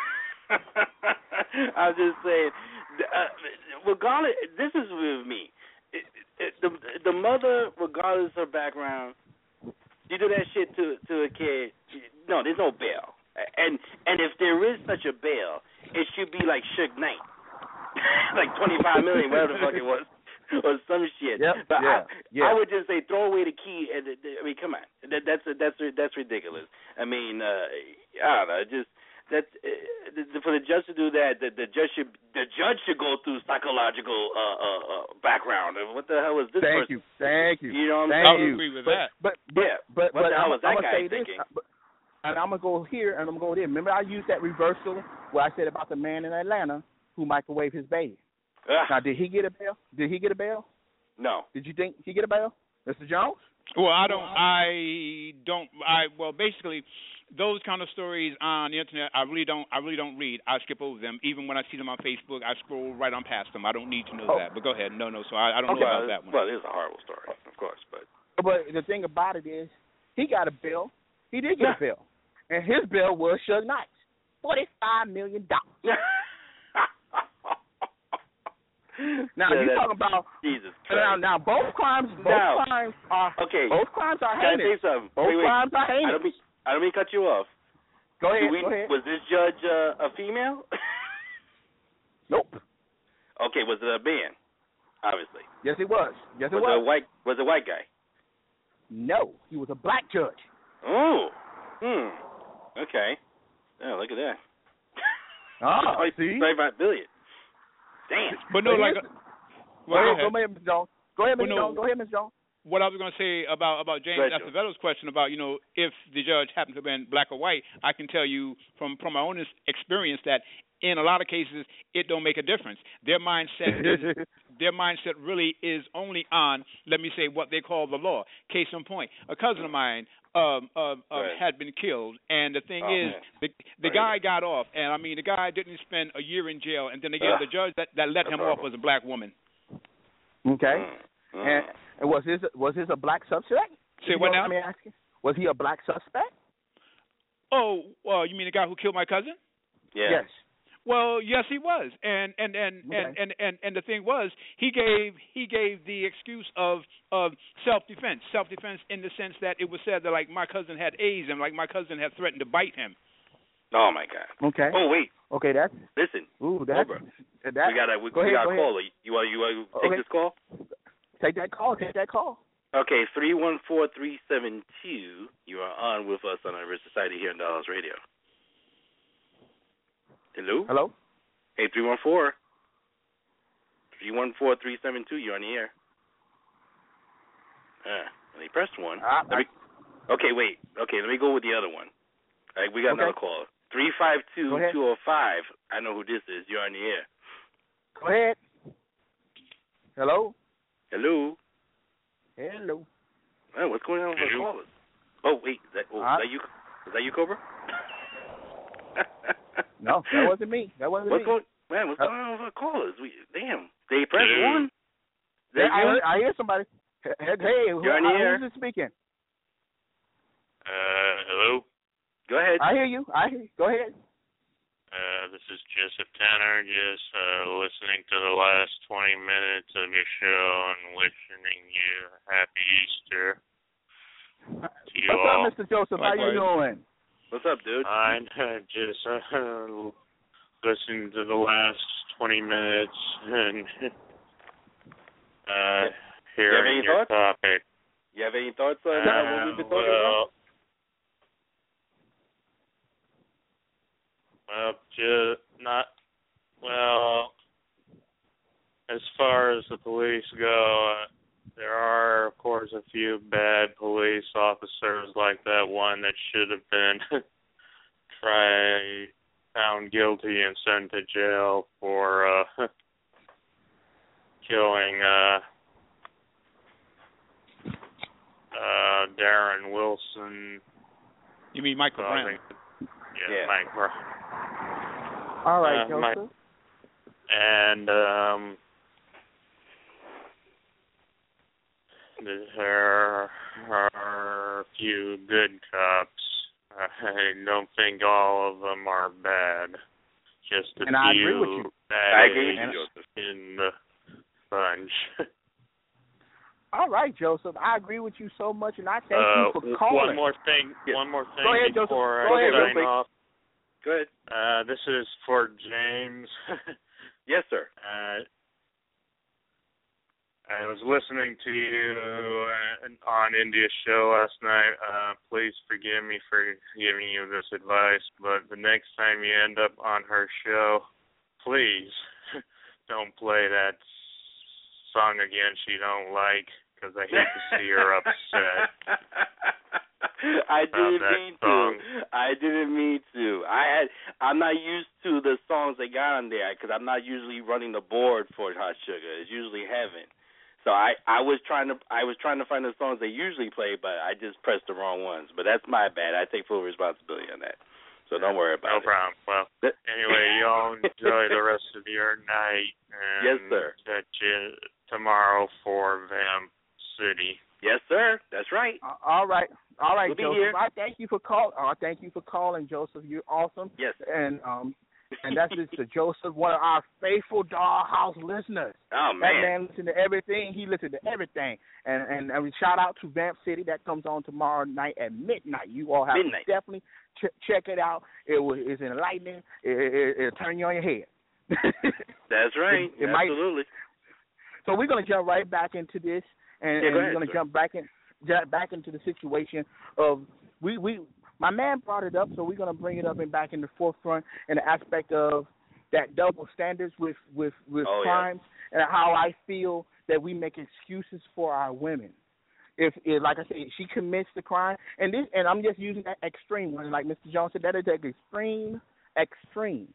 I'm just saying, uh, regardless, this is with me. It, it, the the mother, regardless of her background, you do that shit to to a kid. No, there's no bail. And and if there is such a bail, it should be like Suge Knight, like twenty-five million, whatever the fuck it was, or some shit. Yep, but yeah, I, yeah. I would just say throw away the key. And I mean, come on, that, that's that's that's ridiculous. I mean, uh, I don't know, just. That uh, for the judge to do that, the, the judge should the judge should go through psychological uh, uh, uh, background. What the hell is this? Thank person? you, thank you. You know what I'm thank saying? You. I agree with but, that. But, but yeah, but what but the hell I'm, was that I'm guy say thinking? This, but, and I'm gonna go here and I'm gonna go there. Remember, I used that reversal where I said about the man in Atlanta who microwaved his baby. Now, did he get a bail? Did he get a bail? No. Did you think he get a bail, Mister Jones? Well, I don't. I don't. I well, basically, those kind of stories on the internet, I really don't. I really don't read. I skip over them. Even when I see them on Facebook, I scroll right on past them. I don't need to know Oh. that. But go ahead. No, no. So I, I don't Okay. know about that one. Well, it is a horrible story, of course, but But the thing about it is, he got a bill. He did get a bill, and his bill was Suge Knight's, forty-five million dollars. Now Yeah, you that- talking about Jesus now? Christ. Now both crimes, both Now, crimes are okay. both crimes are Can I say heinous. something? Both wait, wait. crimes are heinous. I don't mean I don't mean to cut you off. Go ahead. Do we, go ahead. Was this judge uh, a female? Nope. Okay, was it a man? Obviously. Yes, it was. Yes, it was was. it a white? Was it a white guy? No, he was a black judge. Oh. Hmm. Okay. Oh, look at that. Ah, see? thirty-five billion. Damn. But no, But like. here's- uh, Go Well, ahead, go ahead. go ahead, Mister Jones. Go ahead, Mister Well, no. Jones. Go ahead, Mister Jones. What I was going to say about about James Go ahead, Joe. Acevedo's question about, you know, if the judge happened to have been black or white, I can tell you from from my own experience that in a lot of cases it don't make a difference. Their mindset is, their mindset really is only on, let me say, what they call the law. Case in point, a cousin of mine um, uh, uh, Right. had been killed, and the thing Oh, is, man. the the Right. guy got off, and I mean, the guy didn't spend a year in jail, and then again, Ugh. the judge that, that let That's him horrible. off was a black woman. Okay. Mm. Mm. And, and was his was his a black suspect? Say You what know now? Let me ask you. Was he a black suspect? Oh, uh, you mean the guy who killed my cousin? Yeah. Yes. Well, yes, he was, and and and, Okay. and, and, and and the thing was, he gave he gave the excuse of of self defense, self defense in the sense that it was said that like my cousin had AIDS and like my cousin had threatened to bite him. Oh my God. Okay. Oh wait. Okay, that's Listen. ooh, that's Cobra. that. we got a we, go we ahead, got go a ahead. caller. You want you want to take Okay. this call? Take that call. Take that call. Okay, three one four three seven two. You are on with us on our Rich Society here in Dallas Radio. Hello. Hello. Hey, three one four. Three one four three seven two. You're on the air. Ah, well, he pressed one. I, Let me, okay, wait. Okay, let me go with the other one. All right, we got Okay. another caller. Three five two Go ahead. two zero five. I know who this is. You're on the air. Go ahead. Hello. Hello. Hello. Oh, what's going on with the callers? Oh, wait. Is that, oh, Uh, is that you? Is that you, Cobra? No, that wasn't me. That wasn't What's me. going, man? What's Uh, going on with our callers? We, damn, they pressed one. Is Yeah, that I, you? heard, I hear somebody. Hey, hey who, You're on the uh, air. who's it speaking? Uh, hello. Go ahead. I hear you. I hear you. Go ahead. Uh, this is Joseph Tanner. Just uh, listening to the last twenty minutes of your show and wishing you a happy Easter to you What's all. up, Mister Joseph? How you doing? What's up, dude? I'm uh, just uh, listening to the last twenty minutes and uh, hearing any your thoughts? topic. You have any thoughts on uh, what we've been Uh, talking about? well, Well, just not well. As far as the police go, uh, there are, of course, a few bad police officers like that one that should have been tried, found guilty, and sent to jail for uh, killing uh, uh, Darren Wilson. You mean Michael Brown? causing- Yeah, Yeah. Mike Brown. All right, Uh, my- Joseph. And um, there are a few good cops. I don't think all of them are bad. Just a And I few agree with you. bad I agree with you, eggs Joseph. in the bunch. All right, Joseph. I agree with you so much, and I thank uh, you for calling. one more thing. Yes. One more thing Go ahead, Joseph. before Go I ahead, real sign quick. off. Go ahead. Uh, this is for James. Yes, sir. Uh, I was listening to you uh, on India's show last night. Uh, please forgive me for giving you this advice, but the next time you end up on her show, please don't play that song again she don't like, because I hate to see her upset. I didn't that mean song. to. I didn't mean to. I had. I'm not used to the songs they got on there because I'm not usually running the board for Hot Sugar. It's usually Heaven. So I, I was trying to I was trying to find the songs they usually play, but I just pressed the wrong ones. But that's my bad. I take full responsibility on that. So don't worry about no it. No problem. Well, anyway, y'all enjoy the rest of your night. And yes, sir. Catch you tomorrow for Vamp City. Yes, sir. That's right. Uh, all right. All right, we'll Joseph. I thank you for call. Uh, thank you for calling, Joseph. You're awesome. Yes. And um. And that's just to Joseph, one of our faithful Dollhouse listeners. Oh, man. That man listens to everything. He listens to everything. And, and and shout out to Vamp City. That comes on tomorrow night at midnight. You all have midnight. to definitely ch- check it out. It will, it's enlightening. It, it, it'll turn you on your head. That's right. It, it Absolutely. Might. So we're going to jump right back into this. And, yeah, and ahead, we're going to sir. jump back, in, back into the situation of we, we – my man brought it up, so we're going to bring it up and back in the forefront in the aspect of that double standards with, with, with oh, crimes yeah. and how I feel that we make excuses for our women. If, if, like I said, she commits the crime, and this, and I'm just using that extreme one, like Mister Jones said, that is an extreme, extreme.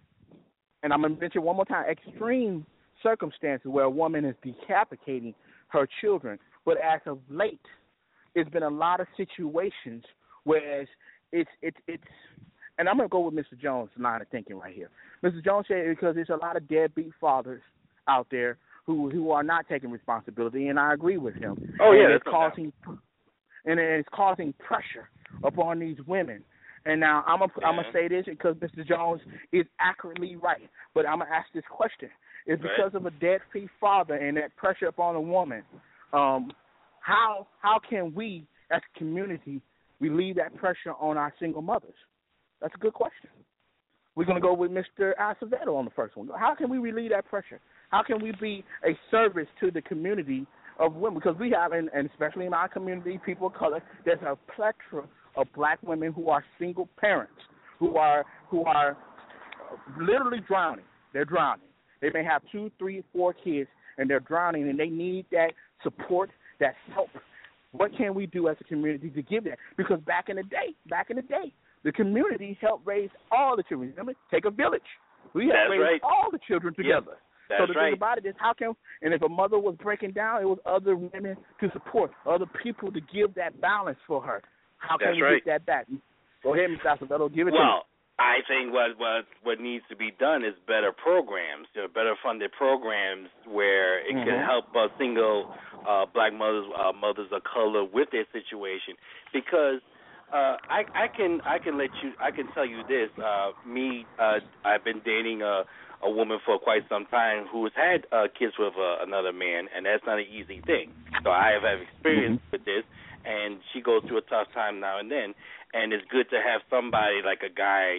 And I'm going to mention one more time, extreme circumstances where a woman is decapitating her children. But as of late, it's been a lot of situations whereas it's it's it's, and I'm gonna go with Mister Jones' line of thinking right here. Mister Jones said because there's a lot of deadbeat fathers out there who who are not taking responsibility, and I agree with him. Oh and yeah, it's causing and it's causing pressure upon these women. And now I'm gonna yeah. I'm gonna say this because Mister Jones is accurately right, but I'm gonna ask this question: Is because right. of a deadbeat father and that pressure upon a woman, um, how how can we as a community relieve that pressure on our single mothers? That's a good question. We're going to go with Mister Acevedo on the first one. How can we relieve that pressure? How can we be a service to the community of women? Because we have, and especially in our community, people of color, there's a plethora of black women who are single parents, who are who are literally drowning. They're drowning. They may have two, three, four kids, and they're drowning, and they need that support, that help. What can we do as a community to give that? Because back in the day, back in the day, the community helped raise all the children. Remember, take a village. We helped raise right. all the children together. Yep. That's so the right. thing about it is, how can, and if a mother was breaking down, it was other women to support, other people to give that balance for her. How can That's we right. get that back? Go ahead, Mister Acevedo, give it well, to me. I think what, what what needs to be done is better programs, you know, better funded programs where it mm-hmm. can help uh, single uh, black mothers, uh, mothers of color with their situation. Because uh, I, I can I can let you I can tell you this. Uh, me, uh, I've been dating a, a woman for quite some time who has had uh, kids with uh, another man, and that's not an easy thing. So I have, have experience mm-hmm. with this, and she goes through a tough time now and then. And it's good to have somebody like a guy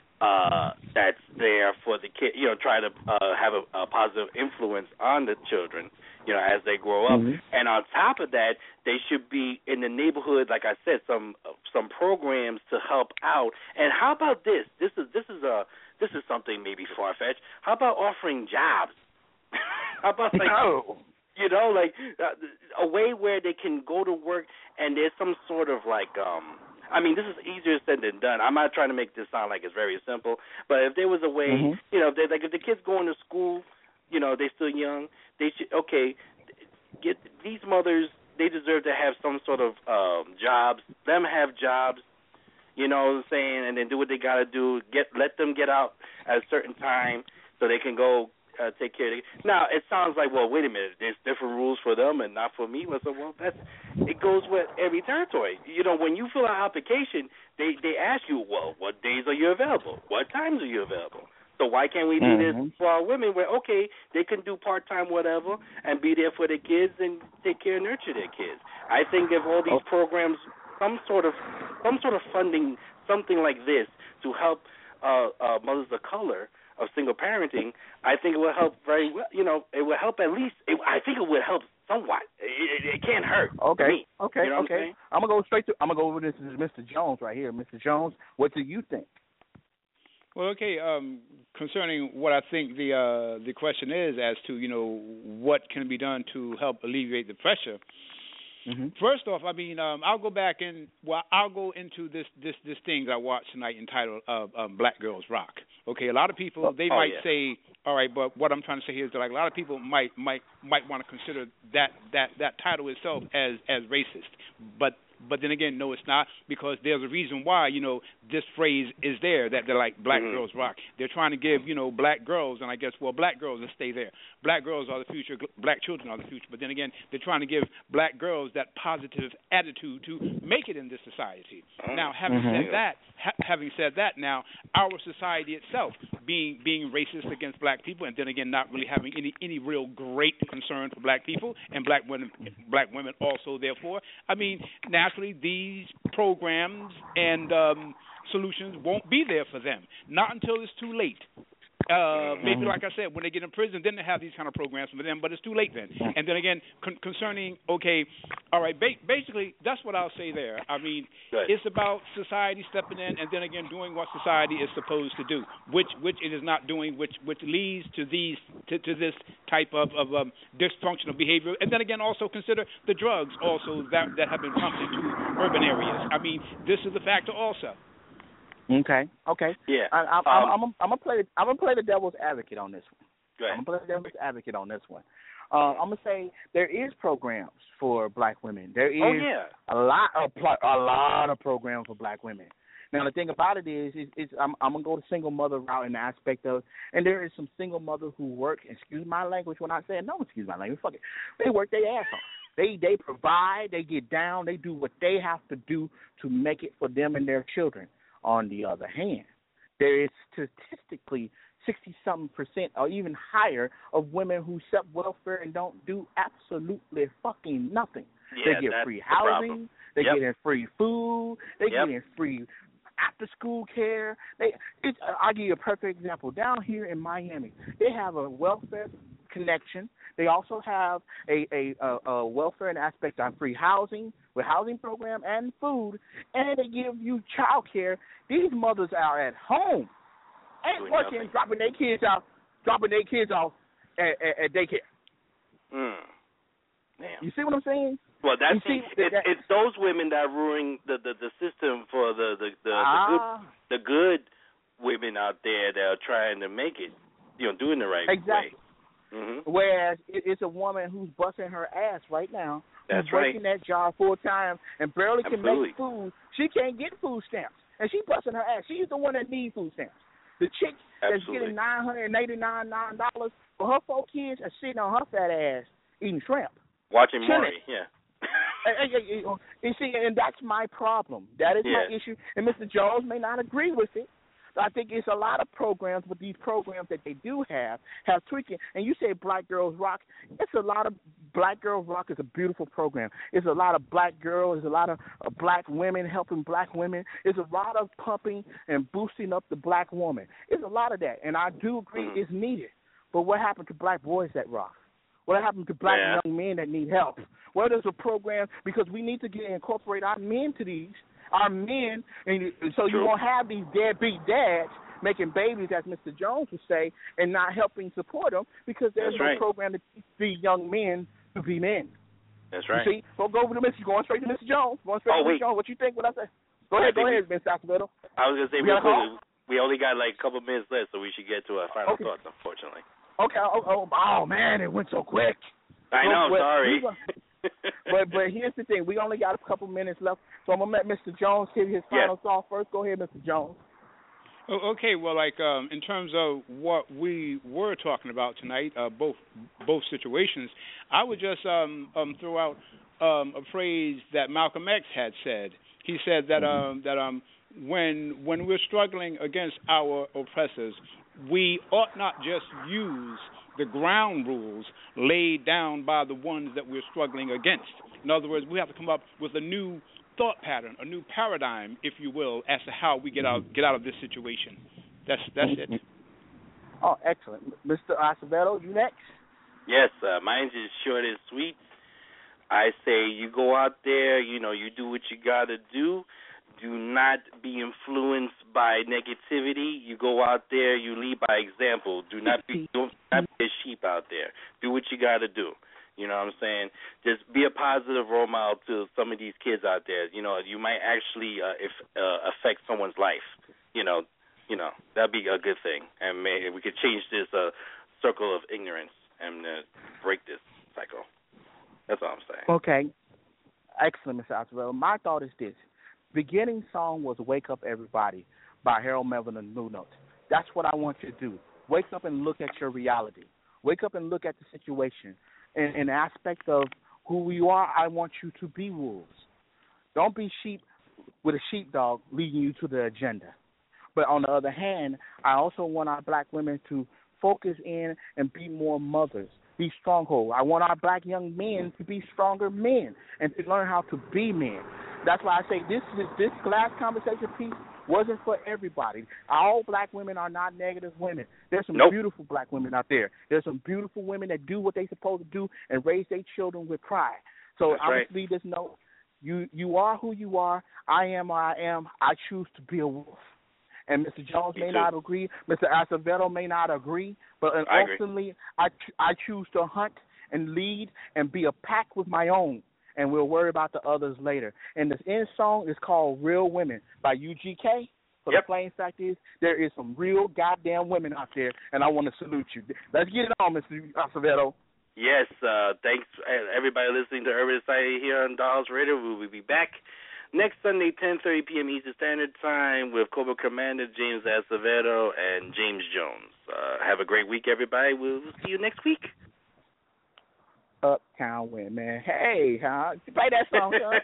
uh, that's there for the kid, you know, try to uh, have a, a positive influence on the children, you know, as they grow up. Mm-hmm. And on top of that, they should be in the neighborhood, like I said, some some programs to help out. And how about this? This is this is a this is something maybe far fetched. How about offering jobs? How about like no. you know, like uh, a way where they can go to work and there's some sort of like um. I mean, this is easier said than done. I'm not trying to make this sound like it's very simple, but if there was a way, mm-hmm. you know, if they, like if the kids going to school, you know, they're still young, they should, okay, get these mothers, they deserve to have some sort of um, jobs, them have jobs, you know what I'm saying, and then do what they got to do, get let them get out at a certain time so they can go uh, take care of it. Now, it sounds like, well, wait a minute, there's different rules for them and not for me. Well, so, well, that's, it goes with every territory. You know, when you fill out an application, they, they ask you, well, what days are you available? What times are you available? So why can't we do mm-hmm. this for our women where, okay, they can do part-time whatever and be there for their kids and take care and nurture their kids? I think if all these programs, some sort of some sort of funding, something like this to help uh, uh, mothers of color of single parenting, I think it will help very well. You know, it will help at least. It, I think it would help somewhat. It, it, it can't hurt. Okay, me. okay, you know what okay. I'm, I'm gonna go straight to. I'm gonna go over this to Mister Jones right here. Mister Jones, what do you think? Well, okay. Um, concerning what I think the uh, the question is as to you know what can be done to help alleviate the pressure. Mm-hmm. First off, I mean, um, I'll go back and well, I'll go into this this this thing I watched tonight entitled uh, um, "Black Girls Rock." Okay, a lot of people they oh, might yeah. say, all right, but what I'm trying to say here is that like a lot of people might might might want to consider that that that title itself as as racist, but. But then again, no, it's not, because there's a reason why, you know, this phrase is there, that they're like black mm-hmm. girls rock. They're trying to give, you know, black girls, and I guess, well, black girls, let's stay there. Black girls are the future, black children are the future. But then again, they're trying to give black girls that positive attitude to make it in this society. Now, having mm-hmm. said that, ha- having said that, now, our society itself being being racist against black people, and then again, not really having any, any real great concern for black people, and black women, black women also, therefore, I mean, naturally, these programs and um, solutions won't be there for them, not until it's too late. Uh, maybe, like I said, when they get in prison, then they have these kind of programs for them, but it's too late then. And then again, con- concerning, okay, all right, ba- basically, that's what I'll say there. I mean, Good. It's about society stepping in and then again doing what society is supposed to do, which which it is not doing, which which leads to these to, to this type of, of um, dysfunctional behavior. And then again, also consider the drugs also that, that have been pumped into urban areas. I mean, this is a factor also. Okay. Okay. Yeah. I, I, um, I'm, I'm, I'm gonna play. I'm gonna play the devil's advocate on this one. Go ahead. I'm gonna play the devil's advocate on this one. Uh, I'm gonna say there is programs for black women. There is oh, yeah. a lot of a lot of programs for black women. Now the thing about it is, is, is I'm, I'm gonna go the single mother route in the aspect of, and there is some single mothers who work. Excuse my language when I say it. No, excuse my language. Fuck it. They work their ass off. They they provide. They get down. They do what they have to do to make it for them and their children. On the other hand, there is statistically sixty-something percent or even higher of women who accept welfare and don't do absolutely fucking nothing. Yeah, they get that's free the housing. problem. They Yep. get in free food. They Yep. get in free after-school care. They, it's, I'll give you a perfect example. Down here in Miami, they have a welfare connection. They also have a, a, a, a welfare and aspect on free housing, with housing program and food, and they give you child care. These mothers are at home, ain't Doing working, nothing. dropping their kids off, dropping their kids off at, at, at daycare. Mm. Damn. You see what I'm saying? Well, that's You see, it's, that- it's those women that ruin the, the, the system for the the the, Ah. the good the good women out there that are trying to make it, you know, doing the right Exactly. way. Mm-hmm. Whereas it, it's a woman who's busting her ass right now, That's who's right. working that job full time and barely can Absolutely. make food. She can't get food stamps, and she busting her ass. She's the one that needs food stamps. The chick that's Absolutely. getting nine hundred and eighty nine nine dollars for her four kids are sitting on her fat ass eating shrimp. Watching Chilling. Maury, yeah. And, and, and, and see, and that's my problem. That is my Yeah. issue. And Mister Jones may not agree with it. I think it's a lot of programs, but these programs that they do have have tweaking. And you say Black Girls Rock. It's a lot of Black Girls Rock is a beautiful program. It's a lot of black girls. There's a lot of uh, black women helping black women. There's a lot of pumping and boosting up the black woman. It's a lot of that, and I do agree Mm-hmm. it's needed. But what happened to black boys that rock? What happened to black Yeah. young men that need help? What is a program? Because we need to get incorporate our men to these. Our men, and so you True. won't have these deadbeat dads making babies, as Mister Jones would say, and not helping support them because there's That's no right. program to teach these young men to be men. That's right. You see, so go over to Mister Going straight to Mister Jones. Going straight Oh, to wait. Mister Jones. What you think? What I say? Go I ahead. Go think ahead, Miss Acevedo. I was gonna say We real got a call? quickly, we only got like a couple minutes left, so we should get to our final Okay. thoughts. Unfortunately, Okay. Oh, oh, oh, man, it went so quick. I know. Well, sorry. we- but but here's the thing. We only got a couple minutes left, so I'm gonna let Mister Jones give his Yeah. final thought first. Go ahead, Mister Jones. Oh, okay, well, like um, in terms of what we were talking about tonight, uh, both both situations, I would just um, um, throw out um, a phrase that Malcolm X had said. He said that um, that um, when when we're struggling against our oppressors, we ought not just use the ground rules laid down by the ones that we're struggling against. In other words, we have to come up with a new thought pattern, a new paradigm, if you will, as to how we get out get out of this situation. That's that's it. Oh, excellent, Mister Acevedo. You next. Yes, uh, mine's is short and sweet. I say you go out there, you know, you do what you got to do. Do not be influenced by negativity. You go out there, you lead by example. Do not be, don't not be a sheep out there. Do what you got to do. You know what I'm saying? Just be a positive role model to some of these kids out there. You know, you might actually uh, if uh, affect someone's life. You know, you know that'd be a good thing, and may, we could change this uh, circle of ignorance and uh, break this cycle. That's all I'm saying. Okay, excellent, Mister Acevedo. My thought is this: beginning song was "Wake Up Everybody" by Harold Melvin and Blue Note. That's what I want you to do. Wake up and look at your reality. Wake up and look at the situation. In, in the aspect of who you are, I want you to be wolves. Don't be sheep with a sheepdog leading you to the agenda. But on the other hand, I also want our black women to focus in and be more mothers, be stronghold. I want our black young men to be stronger men and to learn how to be men. That's why I say this this last conversation piece wasn't for everybody. All black women are not negative women. There's some nope. beautiful black women out there. There's some beautiful women that do what they're supposed to do and raise their children with pride. So That's I right. would leave this note. You you are who you are. I am who I am. I choose to be a wolf. And Mister Jones Me may too. not agree. Mister Acevedo may not agree. But I ultimately, I, I choose to hunt and lead and be a pack with my own. And we'll worry about the others later. And this end song is called Real Women by U G K. So yep. the plain fact is there is some real goddamn women out there, and I want to salute you. Let's get it on, Mister Acevedo. Yes, uh, thanks everybody listening to Urban Society here on Dollhouse Radio. We will be back next Sunday, ten thirty p.m. Eastern Standard Time with Cobra Commander James Acevedo and James Jones. Uh, have a great week, everybody. We'll see you next week. Uptown Women. Hey, huh? Play that song, son.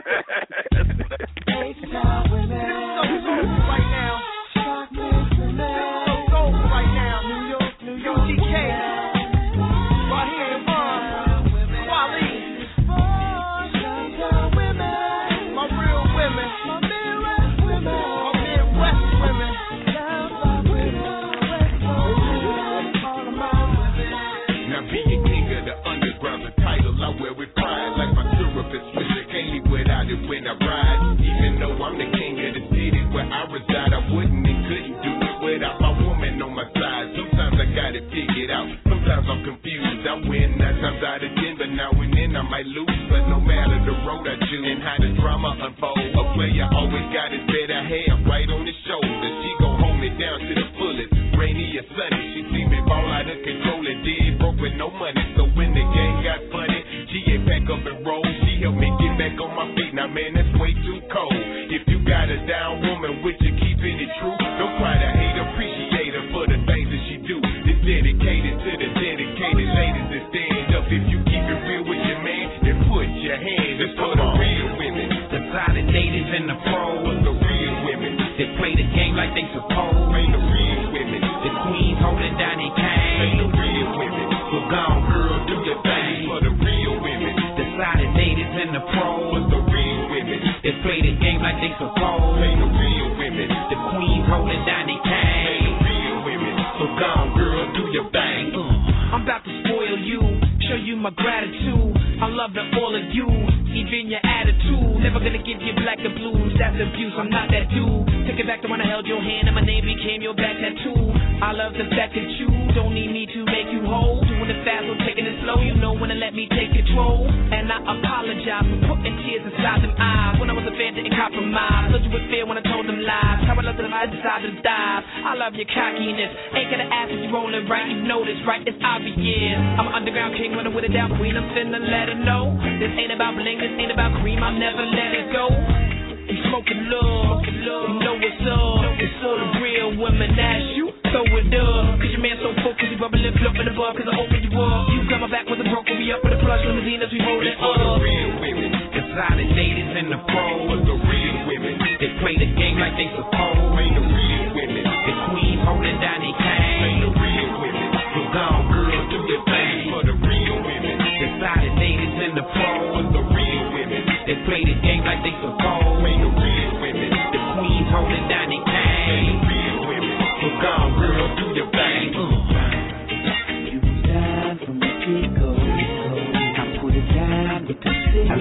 Uptown Women. It's so soulful right now. So soulful right now. New York, New York. U G K. Right here in Bronx. Wally. Uptown Women. My real women. My Midwest women. My Midwest women. Now being king of the underground, the title I wear with pride. Like my syrup is sweet, I can't live without it when I ride. Even though I'm the king of the city where I reside, I wouldn't and couldn't do it without my woman on my side. Sometimes I got it figured out, sometimes I'm confused. I win nine times out of ten, but now and then I might lose. But no matter the road I choose and how the drama unfolds, a player always got his better half right on his shoulder. She gon' hold me down to the fullest, rainy or sunny. She see me fall out of control and dead broke with no money. So when the game got funny, she ain't pack up and roll. She helped me get back on my feet. Now man, that's way too cold. If you got a down woman, would you keeping it true? Don't try to hate, appreciate her for the things that she do. It's dedicated to the dedicated ladies that stand up. If you keep it real with your man, then put your hands. It's for the real women, the solid ladies and the pros. For the real women, they play the game like they supposed. Ain't the real women, the queens holding down their cane. Ain't the real women, so gone girl, do your thing. For the real women, the solid ladies and the pros. For the real women, they play the game like they supposed. Ain't the real women, the queens holding down their cane. Ain't the real women, so gone girl, do your thing. Uh, I'm about to spoil you, show you my gratitude. I love the all of you, even your attitude. Never gonna give you black and blues, that's abuse, I'm not that dude. Take it back to when I held your hand and my name became your back tattoo. I love the fact that you don't need me to make you whole. Doing it fast or taking it slow, you know when to let me take control. And I apologize for putting tears inside them eyes. When I was a fan, didn't compromise. Thought you would fear when I told them lies. How I loved them, I decided to dive. I love your cockiness, ain't gonna ask if you rolling right. You know this, right? It's obvious. I'm an underground king, running with a down queen. I'm finna let her know. This ain't about bling, this ain't about cream. I'll never let it go. You smoking love, you know what's up. It's for the real women, that's you. Throw it up, cause your man so full, cause he bubbling, flipping the bar, cause I open you up. You got my back with a broke, we up with a plush limousine as we roll it up. For the real women, the solid ladies and the pros. For the real women, they play the game like they supposed. Ain't the real women, the queens holding down their cane. Ain't the real women, so gone girl, do your thing. For the real women, the solid ladies and the pros. For the real women, they play the game like they supposed. Ain't the real women, the queens holding down their cane. Ain't the real women, so gone girl, do your thing. You died from the get-go. I put it down with the city.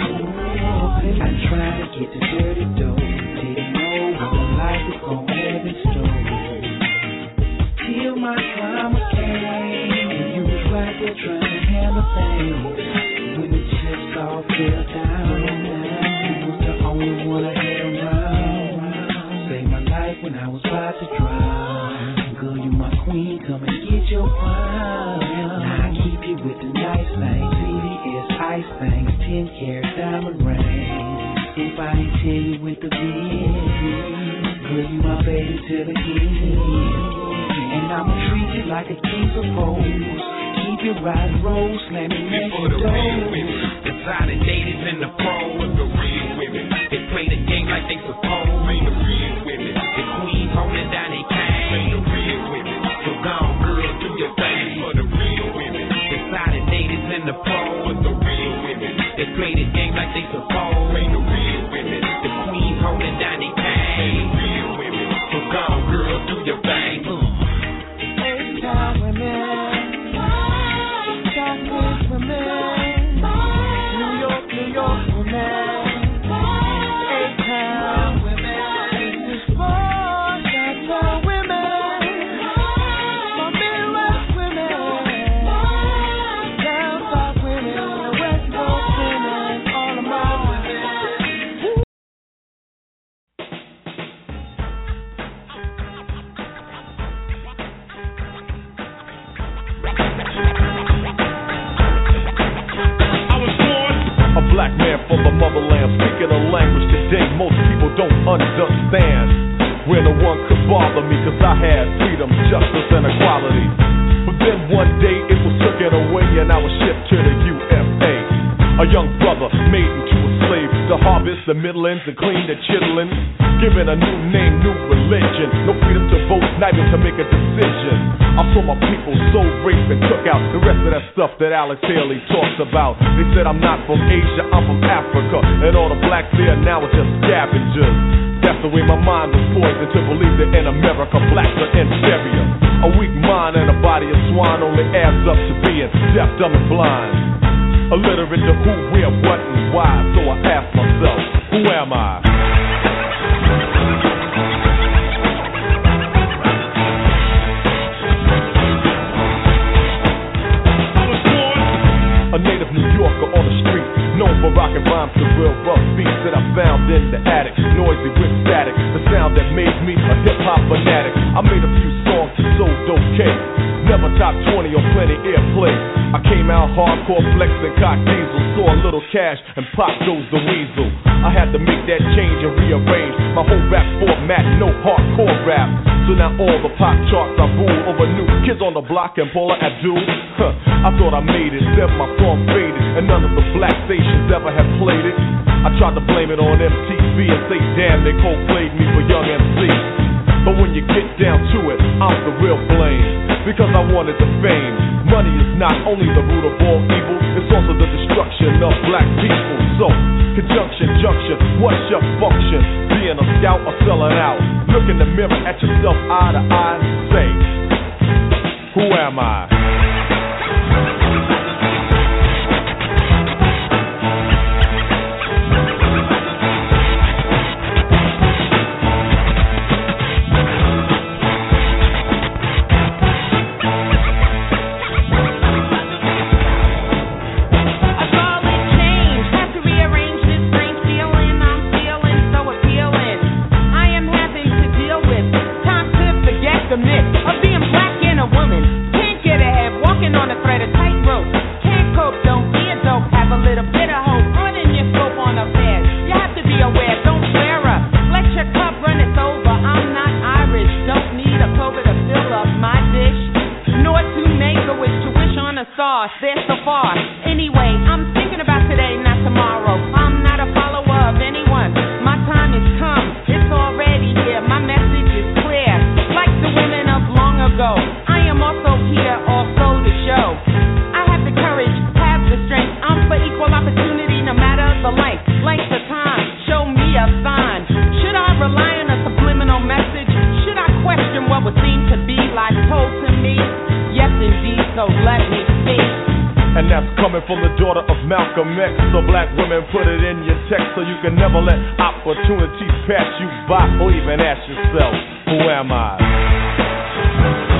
I tried to get the dirty dough. Didn't know what the life was gonna have in store. Till my drama came, and you was right there trying to handle the things when the chips all fell down. You was the only one I had around. Saved my life when I was about to drown. Girl, you my queen, come and get your crown. Now I keep you with the nice things, C D S ice things, ten carat diamond rings. If I didn't tell you with the biz, girl, you my baby till the end. And I'ma treat you like a king supposed. Keep your ride and roll, slamming next for the door. real women, the silent ladies and the pro with the real women. They play the game like they supposed. Ain't the real women. The queens holding down they cane. Ain't the real women. So gone, girl, do your thing for the real women. The silent ladies and the pro with the real women. They play the game like they supposed. Ain't the real women. The queens holding down they cane. Ain't the real women. So gone, girl, do your thing. Time women, chocolate women, New York, New York women, eight-time women, this boy, shot women, my Midwest women, down south women, West Coast women, all of my women. A black man from the motherland, speaking a language today most people don't understand. Where no one could bother me, cause I had freedom, justice, and equality. But then one day it was taken away and I was shipped to the U S A. A young brother made into a slave to harvest the middlings and clean the chitlins. Given a new name, new religion, no freedom to vote, not even to make a decision. I saw my people so raped and took out the rest of that stuff that Alex Haley talks about. They said I'm not from Asia, I'm from Africa, and all the blacks there now are just scavengers. That's the way my mind was poisoned to believe that in America blacks are inferior. A weak mind and a body of swine only adds up to being deaf, dumb, and blind. Illiterate to who, where, what, and why. So I ask myself, who am I? A native New Yorker on the street, known for rocking rhymes to real rough beats that I found in the attic, noisy with static, the sound that made me a hip-hop fanatic. I made a few songs that sold okay, never top twenty or plenty airplay. I came out hardcore flexing cock diesel, saw a little cash and pop goes the weasel. I had to make that change and rearrange my whole rap format, no hardcore rap. So now all the pop charts I rule over new Kids on the Block and Paula Abdul. Huh, I thought I made it, then my song faded, and none of the black stations ever had played it. I tried to blame it on M T V and say, damn, they cold played me for Young M C. But when you get down to it, I'm the real blame, because I wanted the fame. Money is not only the root of all evil, it's also the destruction of black people. So, conjunction, junction, what's your function? Being a scout or selling out? Look in the mirror at yourself eye to eye, say, who am I? Of being black and a woman, can't get ahead, walking on a thread of tightrope. Can't cope, don't be a dope, have a little bit of hope. Running your scope on affairs, you have to be aware, don't flare up. Let your cup run it's over. I'm not Irish, don't need a clover to fill up my dish, nor to make a wish to wish on a star. They're so far. Anyway, I'm thinking about today, not tomorrow. I'm not a follower of anyone. My time has come, it's already here. My message is clear, like the women of long ago. I am also here, also to show. I have the courage, have the strength. I'm for equal opportunity, no matter the length, length of time. Show me a sign. Should I rely on a subliminal message? Should I question what would seem to be like told to me? Yes, indeed. So let me speak. And that's coming from the daughter of Malcolm X. So black women, put it in your text so you can never let opportunities pass you by. Or even ask yourself, who am I?